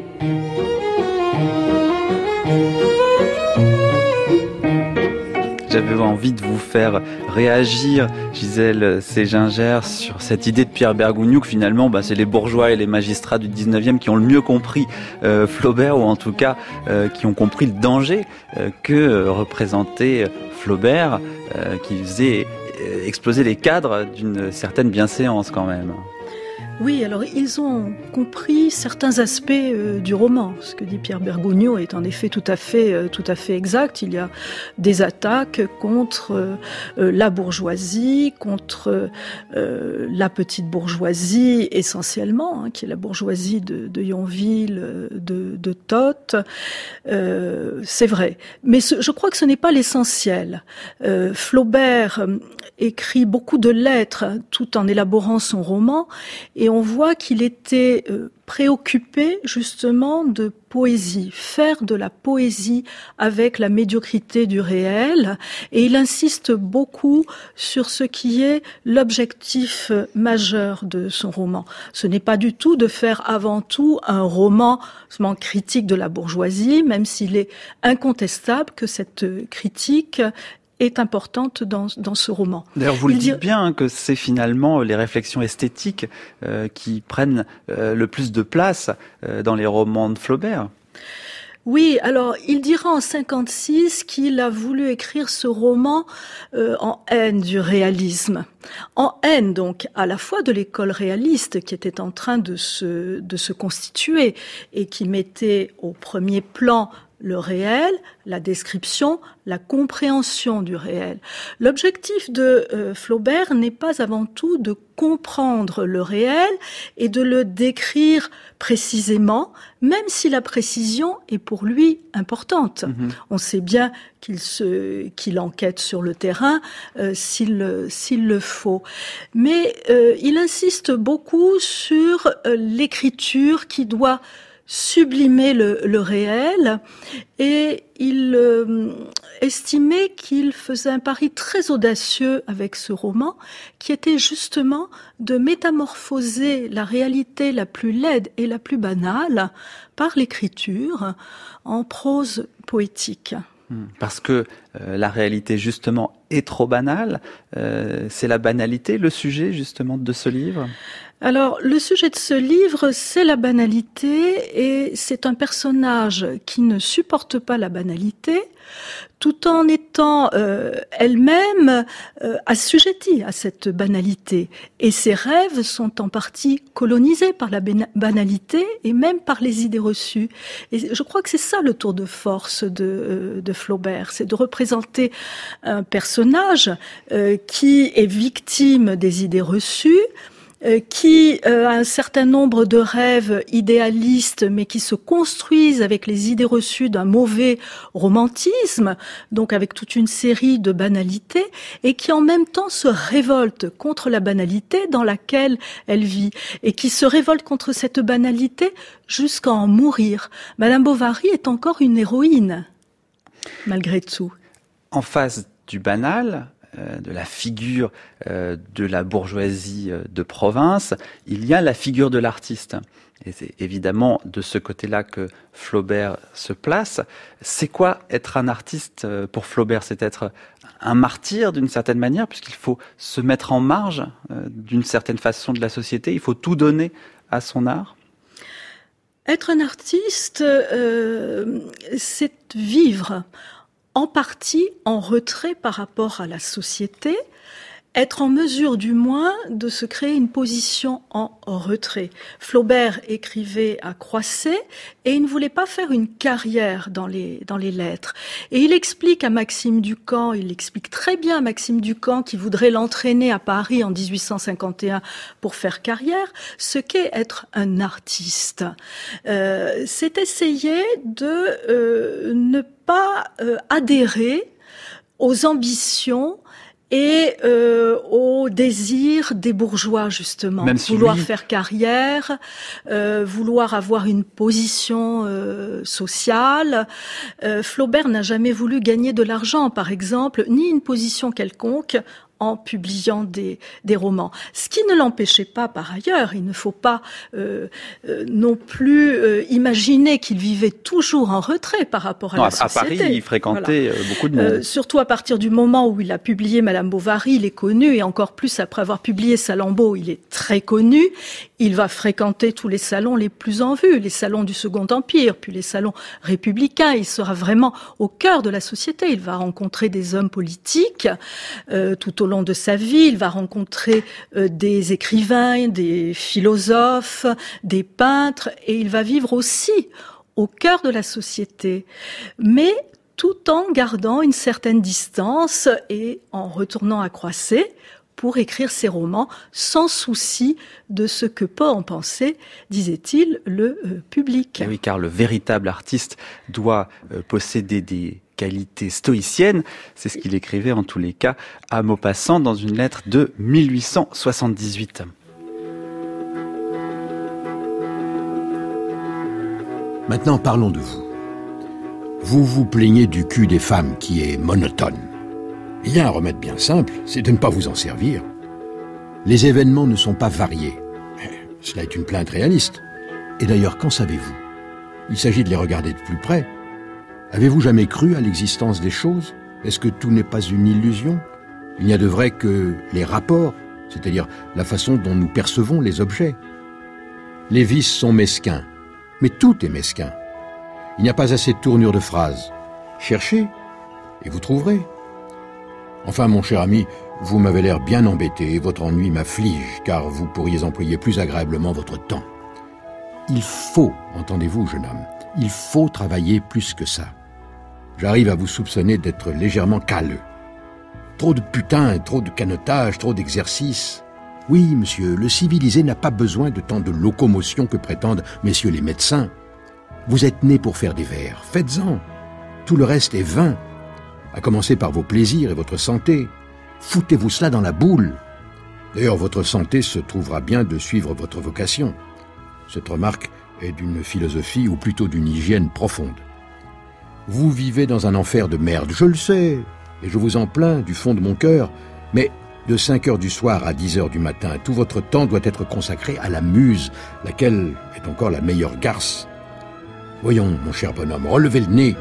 J'avais envie de vous faire réagir, Gisèle Séginger, sur cette idée de Pierre Bergougnoux que finalement, c'est les bourgeois et les magistrats du 19e qui ont le mieux compris Flaubert, ou en tout cas qui ont compris le danger que représentait Flaubert, qui faisait exploser les cadres d'une certaine bienséance quand même. Oui, alors ils ont compris certains aspects du roman. Ce que dit Pierre Bergougnoux est en effet tout à fait exact. Il y a des attaques contre la bourgeoisie, contre la petite bourgeoisie essentiellement, qui est la bourgeoisie de Yonville, de Toth. C'est vrai. Mais je crois que ce n'est pas l'essentiel. Flaubert écrit beaucoup de lettres tout en élaborant son roman, et on voit qu'il était préoccupé justement de poésie, faire de la poésie avec la médiocrité du réel, et il insiste beaucoup sur ce qui est l'objectif majeur de son roman. Ce n'est pas du tout de faire avant tout un roman critique de la bourgeoisie, même s'il est incontestable que cette critique est importante dans ce roman. D'ailleurs, vous le dites bien que c'est finalement les réflexions esthétiques qui prennent le plus de place dans les romans de Flaubert. Oui, alors il dira en 56 qu'il a voulu écrire ce roman en haine du réalisme. En haine donc à la fois de l'école réaliste qui était en train de se constituer et qui mettait au premier plan le réel, la description, la compréhension du réel. L'objectif de Flaubert n'est pas avant tout de comprendre le réel et de le décrire précisément, même si la précision est pour lui importante. On sait bien qu'il enquête sur le terrain s'il le faut. Mais il insiste beaucoup sur l'écriture qui doit sublimer le réel, et il estimait qu'il faisait un pari très audacieux avec ce roman, qui était justement de métamorphoser la réalité la plus laide et la plus banale par l'écriture en prose poétique. Parce que la réalité, justement, est trop banale. C'est la banalité, le sujet, justement, de ce livre ? Alors, le sujet de ce livre, c'est la banalité, et c'est un personnage qui ne supporte pas la banalité, tout en étant elle-même assujettie à cette banalité. Et ses rêves sont en partie colonisés par la banalité et même par les idées reçues. Et je crois que c'est ça le tour de force de Flaubert, c'est de représenter un personnage qui est victime des idées reçues, qui a un certain nombre de rêves idéalistes, mais qui se construisent avec les idées reçues d'un mauvais romantisme, donc avec toute une série de banalités, et qui en même temps se révolte contre la banalité dans laquelle elle vit, et qui se révolte contre cette banalité jusqu'à en mourir. Madame Bovary est encore une héroïne, malgré tout. En face du banal, de la figure de la bourgeoisie de province, il y a la figure de l'artiste. Et c'est évidemment de ce côté-là que Flaubert se place. C'est quoi être un artiste pour Flaubert ? C'est être un martyr d'une certaine manière, puisqu'il faut se mettre en marge d'une certaine façon de la société, il faut tout donner à son art. Être un artiste, c'est vivre en partie en retrait par rapport à la société, être en mesure du moins de se créer une position en retrait. Flaubert écrivait à Croisset et il ne voulait pas faire une carrière dans les lettres. Et il explique à Maxime Ducamp, il explique très bien à Maxime Ducamp qui voudrait l'entraîner à Paris en 1851 pour faire carrière, ce qu'est être un artiste. C'est essayer de ne pas adhérer aux ambitions et au désir des bourgeois, justement. Même si vouloir faire carrière, vouloir avoir une position sociale. Flaubert n'a jamais voulu gagner de l'argent, par exemple, ni une position quelconque en publiant des romans. Ce qui ne l'empêchait pas, par ailleurs, il ne faut pas non plus imaginer qu'il vivait toujours en retrait par rapport à la société. À Paris, il fréquentait beaucoup de monde. Surtout à partir du moment où il a publié Madame Bovary, il est connu, et encore plus après avoir publié Salammbô, il est très connu. Il va fréquenter tous les salons les plus en vue, les salons du Second Empire, puis les salons républicains. Il sera vraiment au cœur de la société. Il va rencontrer des hommes politiques tout au long de sa vie. Il va rencontrer des écrivains, des philosophes, des peintres, et il va vivre aussi au cœur de la société. Mais tout en gardant une certaine distance et en retournant à Croisset pour écrire ses romans sans souci de ce que peut en penser, disait-il, le public. Et oui, car le véritable artiste doit posséder des qualités stoïciennes. C'est ce qu'il écrivait en tous les cas à Maupassant dans une lettre de 1878. Maintenant, parlons de vous. Vous vous plaignez du cul des femmes qui est monotone. Il y a un remède bien simple, c'est de ne pas vous en servir. Les événements ne sont pas variés. Cela est une plainte réaliste. Et d'ailleurs, qu'en savez-vous ? Il s'agit de les regarder de plus près. Avez-vous jamais cru à l'existence des choses ? Est-ce que tout n'est pas une illusion ? Il n'y a de vrai que les rapports, c'est-à-dire la façon dont nous percevons les objets. Les vices sont mesquins, mais tout est mesquin. Il n'y a pas assez de tournure de phrases. Cherchez, et vous trouverez. Enfin, mon cher ami, vous m'avez l'air bien embêté et votre ennui m'afflige, car vous pourriez employer plus agréablement votre temps. Il faut, entendez-vous, jeune homme, il faut travailler plus que ça. J'arrive à vous soupçonner d'être légèrement calleux. Trop de putain, trop de canotage, trop d'exercice. Oui, monsieur, le civilisé n'a pas besoin de tant de locomotion que prétendent messieurs les médecins. Vous êtes nés pour faire des vers, faites-en. Tout le reste est vain. À commencer par vos plaisirs et votre santé. Foutez-vous cela dans la boule. D'ailleurs, votre santé se trouvera bien de suivre votre vocation. Cette remarque et d'une philosophie, ou plutôt d'une hygiène profonde. Vous vivez dans un enfer de merde, je le sais, et je vous en plains du fond de mon cœur, mais de 5 heures du soir à 10 heures du matin, tout votre temps doit être consacré à la muse, laquelle est encore la meilleure garce. Voyons, mon cher bonhomme, relevez le nez.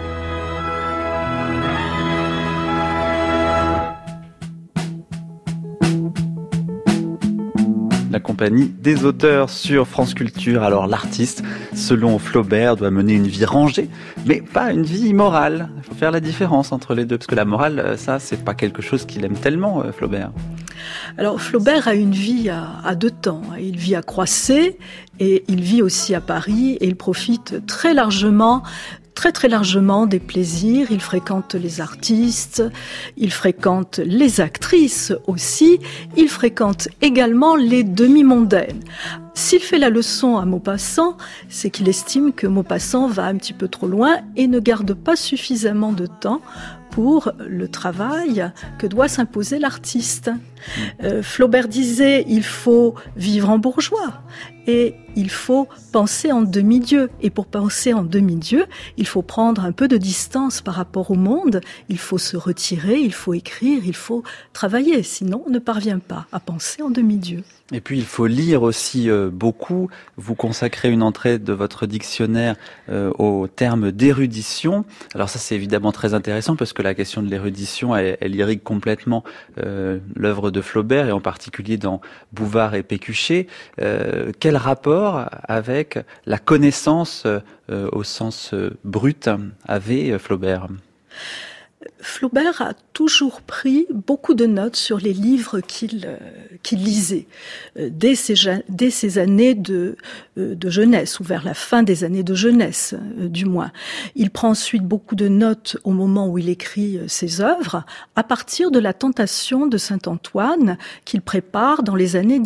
La compagnie des auteurs sur France Culture. Alors l'artiste, selon Flaubert, doit mener une vie rangée, mais pas une vie immorale. Il faut faire la différence entre les deux, parce que la morale, ça, c'est pas quelque chose qu'il aime tellement, Flaubert. Alors Flaubert a une vie à deux temps. Il vit à Croisset et il vit aussi à Paris et il profite très largement des plaisirs. Il fréquente les artistes, il fréquente les actrices aussi, il fréquente également les demi-mondaines. S'il fait la leçon à Maupassant, c'est qu'il estime que Maupassant va un petit peu trop loin et ne garde pas suffisamment de temps pour le travail que doit s'imposer l'artiste. Flaubert disait, il faut vivre en bourgeois et il faut penser en demi-dieu. Et pour penser en demi-dieu, il faut prendre un peu de distance par rapport au monde, il faut se retirer, il faut écrire, il faut travailler, sinon on ne parvient pas à penser en demi-dieu. Et puis il faut lire aussi beaucoup. Vous consacrez une entrée de votre dictionnaire au terme d'érudition. Alors ça c'est évidemment très intéressant parce que la question de l'érudition elle irrigue complètement l'œuvre de Flaubert et en particulier dans Bouvard et Pécuchet. Quel rapport avec la connaissance au sens brut avait Flaubert ? Flaubert a toujours pris beaucoup de notes sur les livres qu'il lisait dès ses années de jeunesse, ou vers la fin des années de jeunesse, du moins. Il prend ensuite beaucoup de notes au moment où il écrit ses œuvres, à partir de la Tentation de Saint-Antoine qu'il prépare dans les années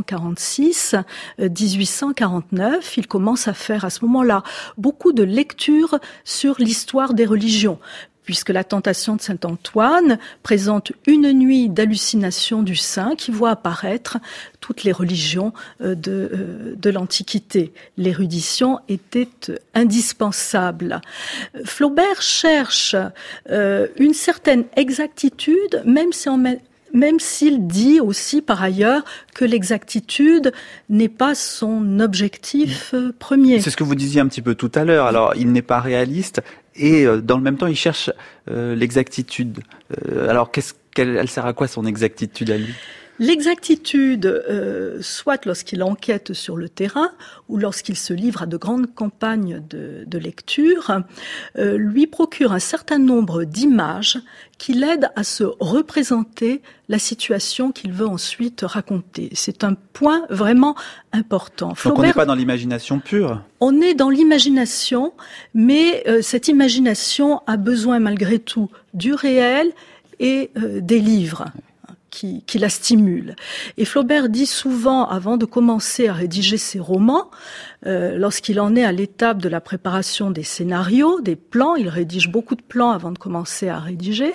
1846-1849. Il commence à faire à ce moment-là beaucoup de lectures sur l'histoire des religions, puisque la Tentation de Saint-Antoine présente une nuit d'hallucination du saint qui voit apparaître toutes les religions de l'Antiquité. L'érudition était indispensable. Flaubert cherche une certaine exactitude, même s'il dit aussi par ailleurs que l'exactitude n'est pas son objectif premier. C'est ce que vous disiez un petit peu tout à l'heure. Alors, il n'est pas réaliste et dans le même temps, il cherche l'exactitude. Alors, elle sert à quoi son exactitude à lui ? L'exactitude, soit lorsqu'il enquête sur le terrain ou lorsqu'il se livre à de grandes campagnes de lecture, lui procure un certain nombre d'images qui l'aident à se représenter la situation qu'il veut ensuite raconter. C'est un point vraiment important. Donc on n'est pas dans l'imagination pure ? On est dans l'imagination, mais cette imagination a besoin malgré tout du réel et des livres qui la stimulent. Et Flaubert dit souvent, avant de commencer à rédiger ses romans, lorsqu'il en est à l'étape de la préparation des scénarios, des plans, il rédige beaucoup de plans avant de commencer à rédiger,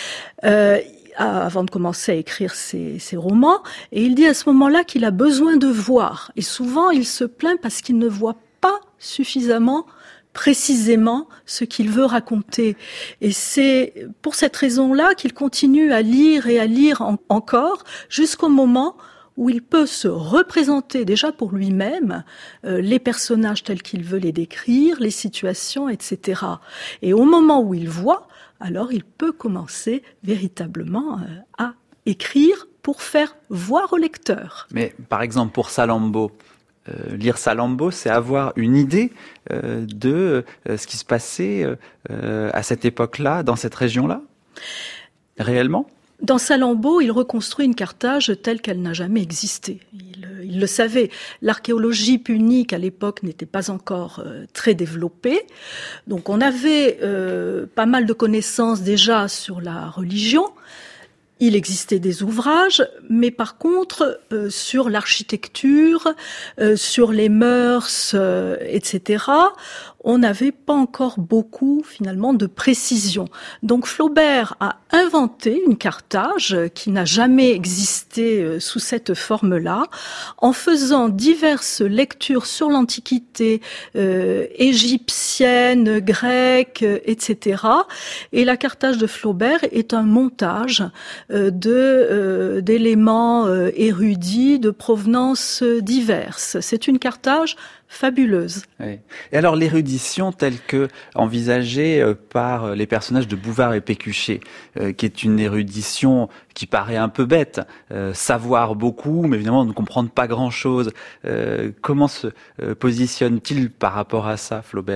avant de commencer à écrire ses romans, et il dit à ce moment-là qu'il a besoin de voir. Et souvent, il se plaint parce qu'il ne voit pas suffisamment précisément ce qu'il veut raconter. Et c'est pour cette raison-là qu'il continue à lire et à lire encore jusqu'au moment où il peut se représenter déjà pour lui-même les personnages tels qu'il veut les décrire, les situations, etc. Et au moment où il voit, alors il peut commencer véritablement à écrire pour faire voir au lecteur. Mais par exemple pour Salammbô, lire Salammbô, c'est avoir une idée de ce qui se passait à cette époque-là, dans cette région-là, réellement ? Dans Salammbô, il reconstruit une Carthage telle qu'elle n'a jamais existé. Il le savait. L'archéologie punique, à l'époque, n'était pas encore très développée. Donc on avait pas mal de connaissances déjà sur la religion. Il existait des ouvrages, mais par contre, sur l'architecture, sur les mœurs, etc., on n'avait pas encore beaucoup, finalement, de précision. Donc Flaubert a inventé une Carthage qui n'a jamais existé sous cette forme-là, en faisant diverses lectures sur l'Antiquité égyptienne, grecque, etc. Et la Carthage de Flaubert est un montage d'éléments érudits de provenance diverses. C'est une Carthage fabuleuse. Oui. Et alors l'érudition telle que envisagée par les personnages de Bouvard et Pécuchet, qui est une érudition qui paraît un peu bête, savoir beaucoup, mais évidemment ne comprendre pas grand-chose. Comment se positionne-t-il par rapport à ça, Flaubert ?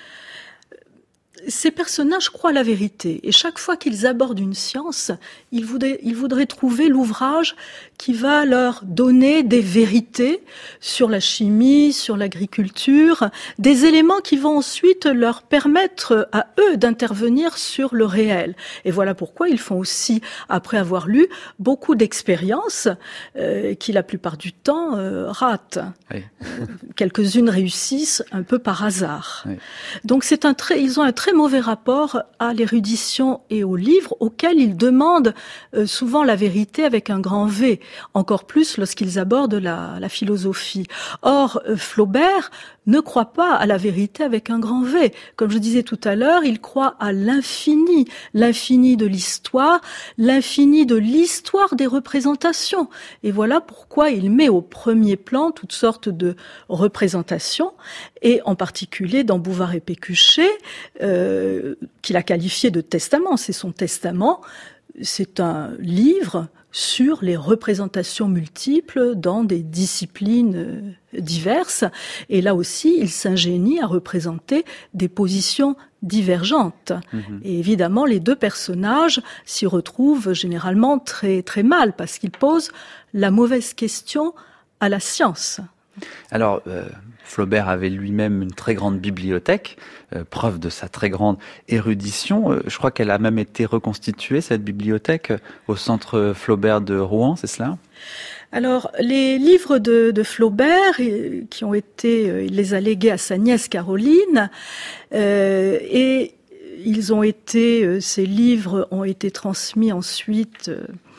Ces personnages croient la vérité et chaque fois qu'ils abordent une science, ils voudraient trouver l'ouvrage qui va leur donner des vérités sur la chimie, sur l'agriculture, des éléments qui vont ensuite leur permettre à eux d'intervenir sur le réel. Et voilà pourquoi ils font aussi, après avoir lu, beaucoup d'expériences qui la plupart du temps ratent. Oui. Quelques-unes réussissent un peu par hasard. Oui. Donc ils ont un très mauvais rapport à l'érudition et au livre, auquel ils demandent souvent la vérité avec un grand V, encore plus lorsqu'ils abordent la philosophie. Or, Flaubert ne croit pas à la vérité avec un grand V. Comme je disais tout à l'heure, il croit à l'infini, l'infini de l'histoire des représentations. Et voilà pourquoi il met au premier plan toutes sortes de représentations, et en particulier dans Bouvard et Pécuchet, qu'il a qualifié de testament. C'est son testament, c'est un livre sur les représentations multiples dans des disciplines diverses. Et là aussi, il s'ingénie à représenter des positions divergentes. Et évidemment, les deux personnages s'y retrouvent généralement très, très mal, parce qu'ils posent la mauvaise question à la science. Alors, Flaubert avait lui-même une très grande bibliothèque, preuve de sa très grande érudition. Je crois qu'elle a même été reconstituée, cette bibliothèque, au centre Flaubert de Rouen, c'est cela ? Alors, les livres de Flaubert, qui ont été, il les a légués à sa nièce Caroline, et ces livres ont été transmis ensuite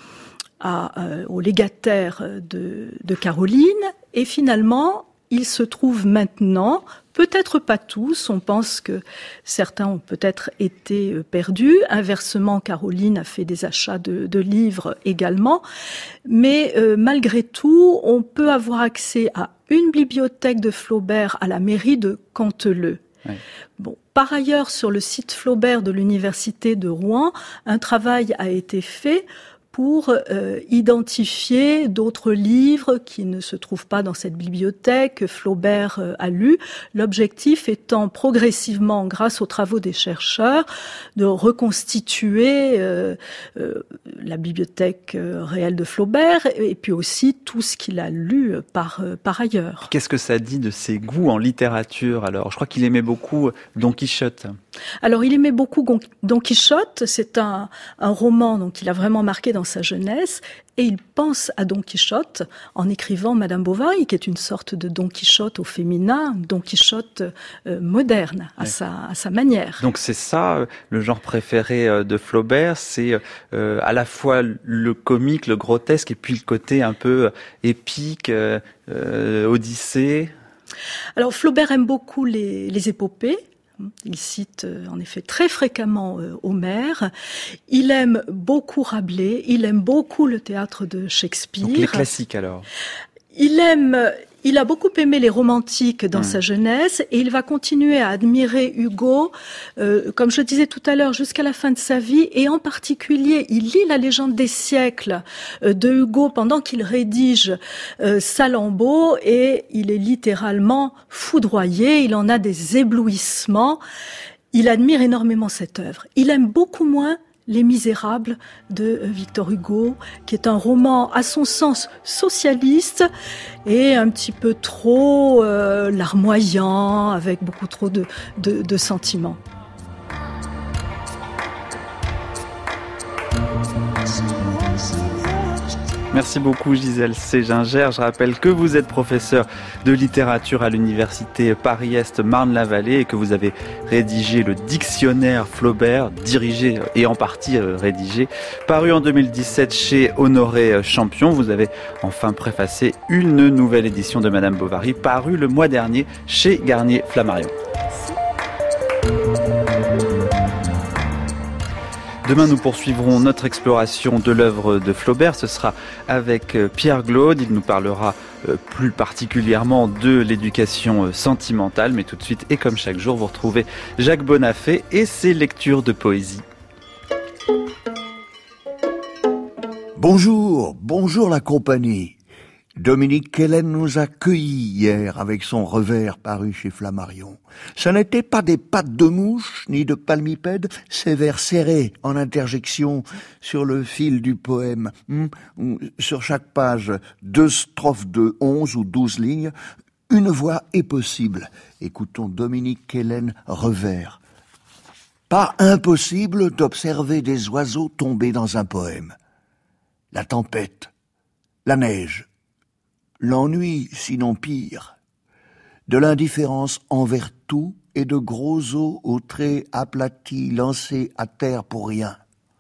au légataire de Caroline, et finalement, il se trouve maintenant, peut-être pas tous, on pense que certains ont peut-être été perdus. Inversement, Caroline a fait des achats de livres également. Mais malgré tout, on peut avoir accès à une bibliothèque de Flaubert à la mairie de Canteleu. Oui. Bon, par ailleurs, sur le site Flaubert de l'université de Rouen, un travail a été fait pour identifier d'autres livres qui ne se trouvent pas dans cette bibliothèque que Flaubert a lu. L'objectif étant progressivement, grâce aux travaux des chercheurs, de reconstituer la bibliothèque réelle de Flaubert et puis aussi tout ce qu'il a lu par ailleurs. Qu'est-ce que ça dit de ses goûts en littérature alors ? Je crois qu'il aimait beaucoup Don Quichotte. Alors, il aimait beaucoup Don Quichotte. C'est un roman donc il a vraiment marqué dans sa jeunesse, et il pense à Don Quichotte en écrivant Madame Bovary, qui est une sorte de Don Quichotte au féminin, Don Quichotte moderne à sa manière. Donc c'est ça le genre préféré de Flaubert, c'est à la fois le comique, le grotesque, et puis le côté un peu épique, Odyssée. Alors Flaubert aime beaucoup les épopées. Il cite en effet très fréquemment Homère. Il aime beaucoup Rabelais. Il aime beaucoup le théâtre de Shakespeare. Donc les classiques alors. Il a beaucoup aimé les romantiques dans sa jeunesse, et il va continuer à admirer Hugo, comme je disais tout à l'heure, jusqu'à la fin de sa vie. Et en particulier, il lit La légende des siècles de Hugo pendant qu'il rédige Salammbô, et il est littéralement foudroyé. Il en a des éblouissements. Il admire énormément cette œuvre. Il aime beaucoup moins Les Misérables de Victor Hugo, qui est un roman à son sens socialiste et un petit peu trop larmoyant, avec beaucoup trop de sentiments. Merci beaucoup Gisèle Ségingère. Je rappelle que vous êtes professeur de littérature à l'université Paris-Est Marne-la-Vallée et que vous avez rédigé le dictionnaire Flaubert, dirigé et en partie rédigé, paru en 2017 chez Honoré Champion. Vous avez enfin préfacé une nouvelle édition de Madame Bovary, parue le mois dernier chez Garnier Flammarion. Demain, nous poursuivrons notre exploration de l'œuvre de Flaubert. Ce sera avec Pierre Glaude. Il nous parlera plus particulièrement de l'éducation sentimentale. Mais tout de suite, et comme chaque jour, vous retrouvez Jacques Bonafé et ses lectures de poésie. Bonjour la compagnie. Dominique Quélen nous a cueillis hier avec son revers paru chez Flammarion. Ce n'était pas des pattes de mouche ni de palmipèdes, ces vers serrés en interjection sur le fil du poème. Sur chaque page, 2 strophes de 11 ou 12 lignes, une voix est possible. Écoutons Dominique Quélen, revers. Pas impossible d'observer des oiseaux tomber dans un poème. La tempête, la neige, l'ennui, sinon pire, de l'indifférence envers tout et de gros os aux traits aplatis lancés à terre pour rien.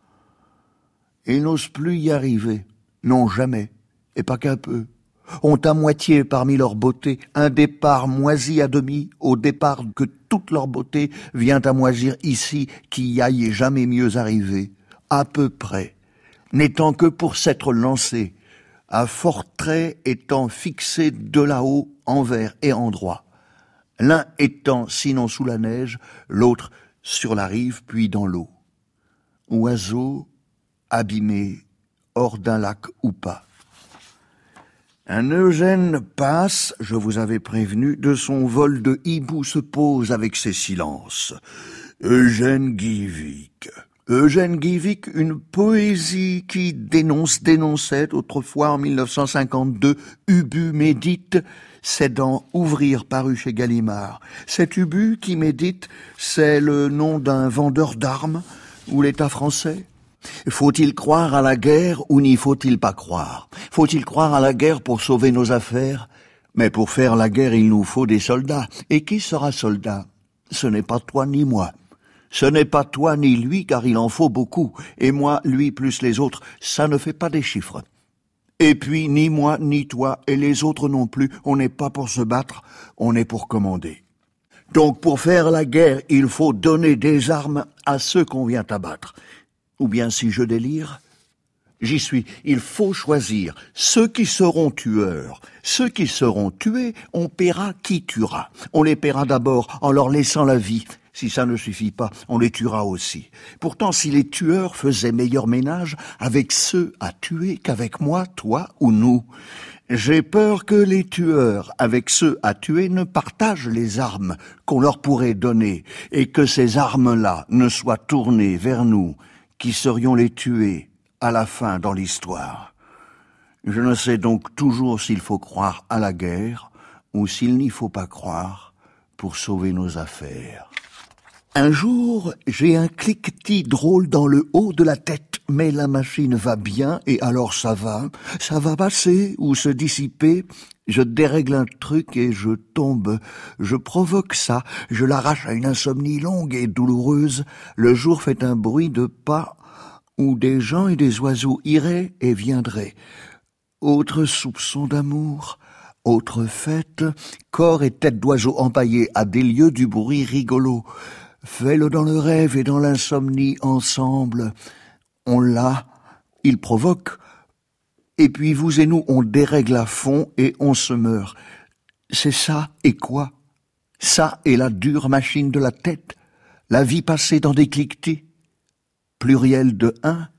Ils n'osent plus y arriver, non jamais, et pas qu'un peu. Ont à moitié parmi leur beauté un départ moisi à demi, au départ que toute leur beauté vient à moisir ici, qui y aille jamais mieux arriver, à peu près, n'étant que pour s'être lancé, à fort trait étant fixé de là-haut, envers et endroit. L'un étant sinon sous la neige, l'autre sur la rive puis dans l'eau. Oiseau, abîmé, hors d'un lac ou pas. Un Eugène passe, je vous avais prévenu, de son vol de hibou se pose avec ses silences. Eugène Guivic. Eugène Guivic, une poésie qui dénonçait autrefois en 1952, Ubu médite, c'est dans Ouvrir paru chez Gallimard. Cet Ubu qui médite, c'est le nom d'un vendeur d'armes ou l'État français. Faut-il croire à la guerre ou n'y faut-il pas croire? Faut-il croire à la guerre pour sauver nos affaires? Mais pour faire la guerre, il nous faut des soldats. Et qui sera soldat? Ce n'est pas toi ni moi. Ce n'est pas toi ni lui, car il en faut beaucoup. Et moi, lui plus les autres, ça ne fait pas des chiffres. Et puis, ni moi, ni toi, et les autres non plus, on n'est pas pour se battre, on est pour commander. Donc, pour faire la guerre, il faut donner des armes à ceux qu'on vient abattre. Ou bien, si je délire, j'y suis. Il faut choisir ceux qui seront tueurs. Ceux qui seront tués, on paiera qui tuera. On les paiera d'abord en leur laissant la vie. Si ça ne suffit pas, on les tuera aussi. Pourtant, si les tueurs faisaient meilleur ménage avec ceux à tuer qu'avec moi, toi ou nous, j'ai peur que les tueurs, avec ceux à tuer, ne partagent les armes qu'on leur pourrait donner et que ces armes-là ne soient tournées vers nous, qui serions les tués à la fin dans l'histoire. Je ne sais donc toujours s'il faut croire à la guerre ou s'il n'y faut pas croire pour sauver nos affaires. Un jour, j'ai un cliquetis drôle dans le haut de la tête, mais la machine va bien et alors ça va passer ou se dissiper. Je dérègle un truc et je tombe, je provoque ça, je l'arrache à une insomnie longue et douloureuse. Le jour fait un bruit de pas où des gens et des oiseaux iraient et viendraient. Autre soupçon d'amour, autre fête, corps et tête d'oiseau empaillés à des lieux du bruit rigolo. Fais-le dans le rêve et dans l'insomnie ensemble. On l'a, il provoque. Et puis vous et nous, on dérègle à fond et on se meurt. C'est ça et quoi? Ça et la dure machine de la tête, la vie passée dans des cliquetis. Pluriel de un.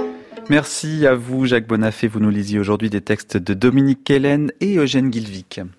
Merci à vous Jacques Bonafé. Vous nous lisiez aujourd'hui des textes de Dominique Quélen et Eugène Guivic.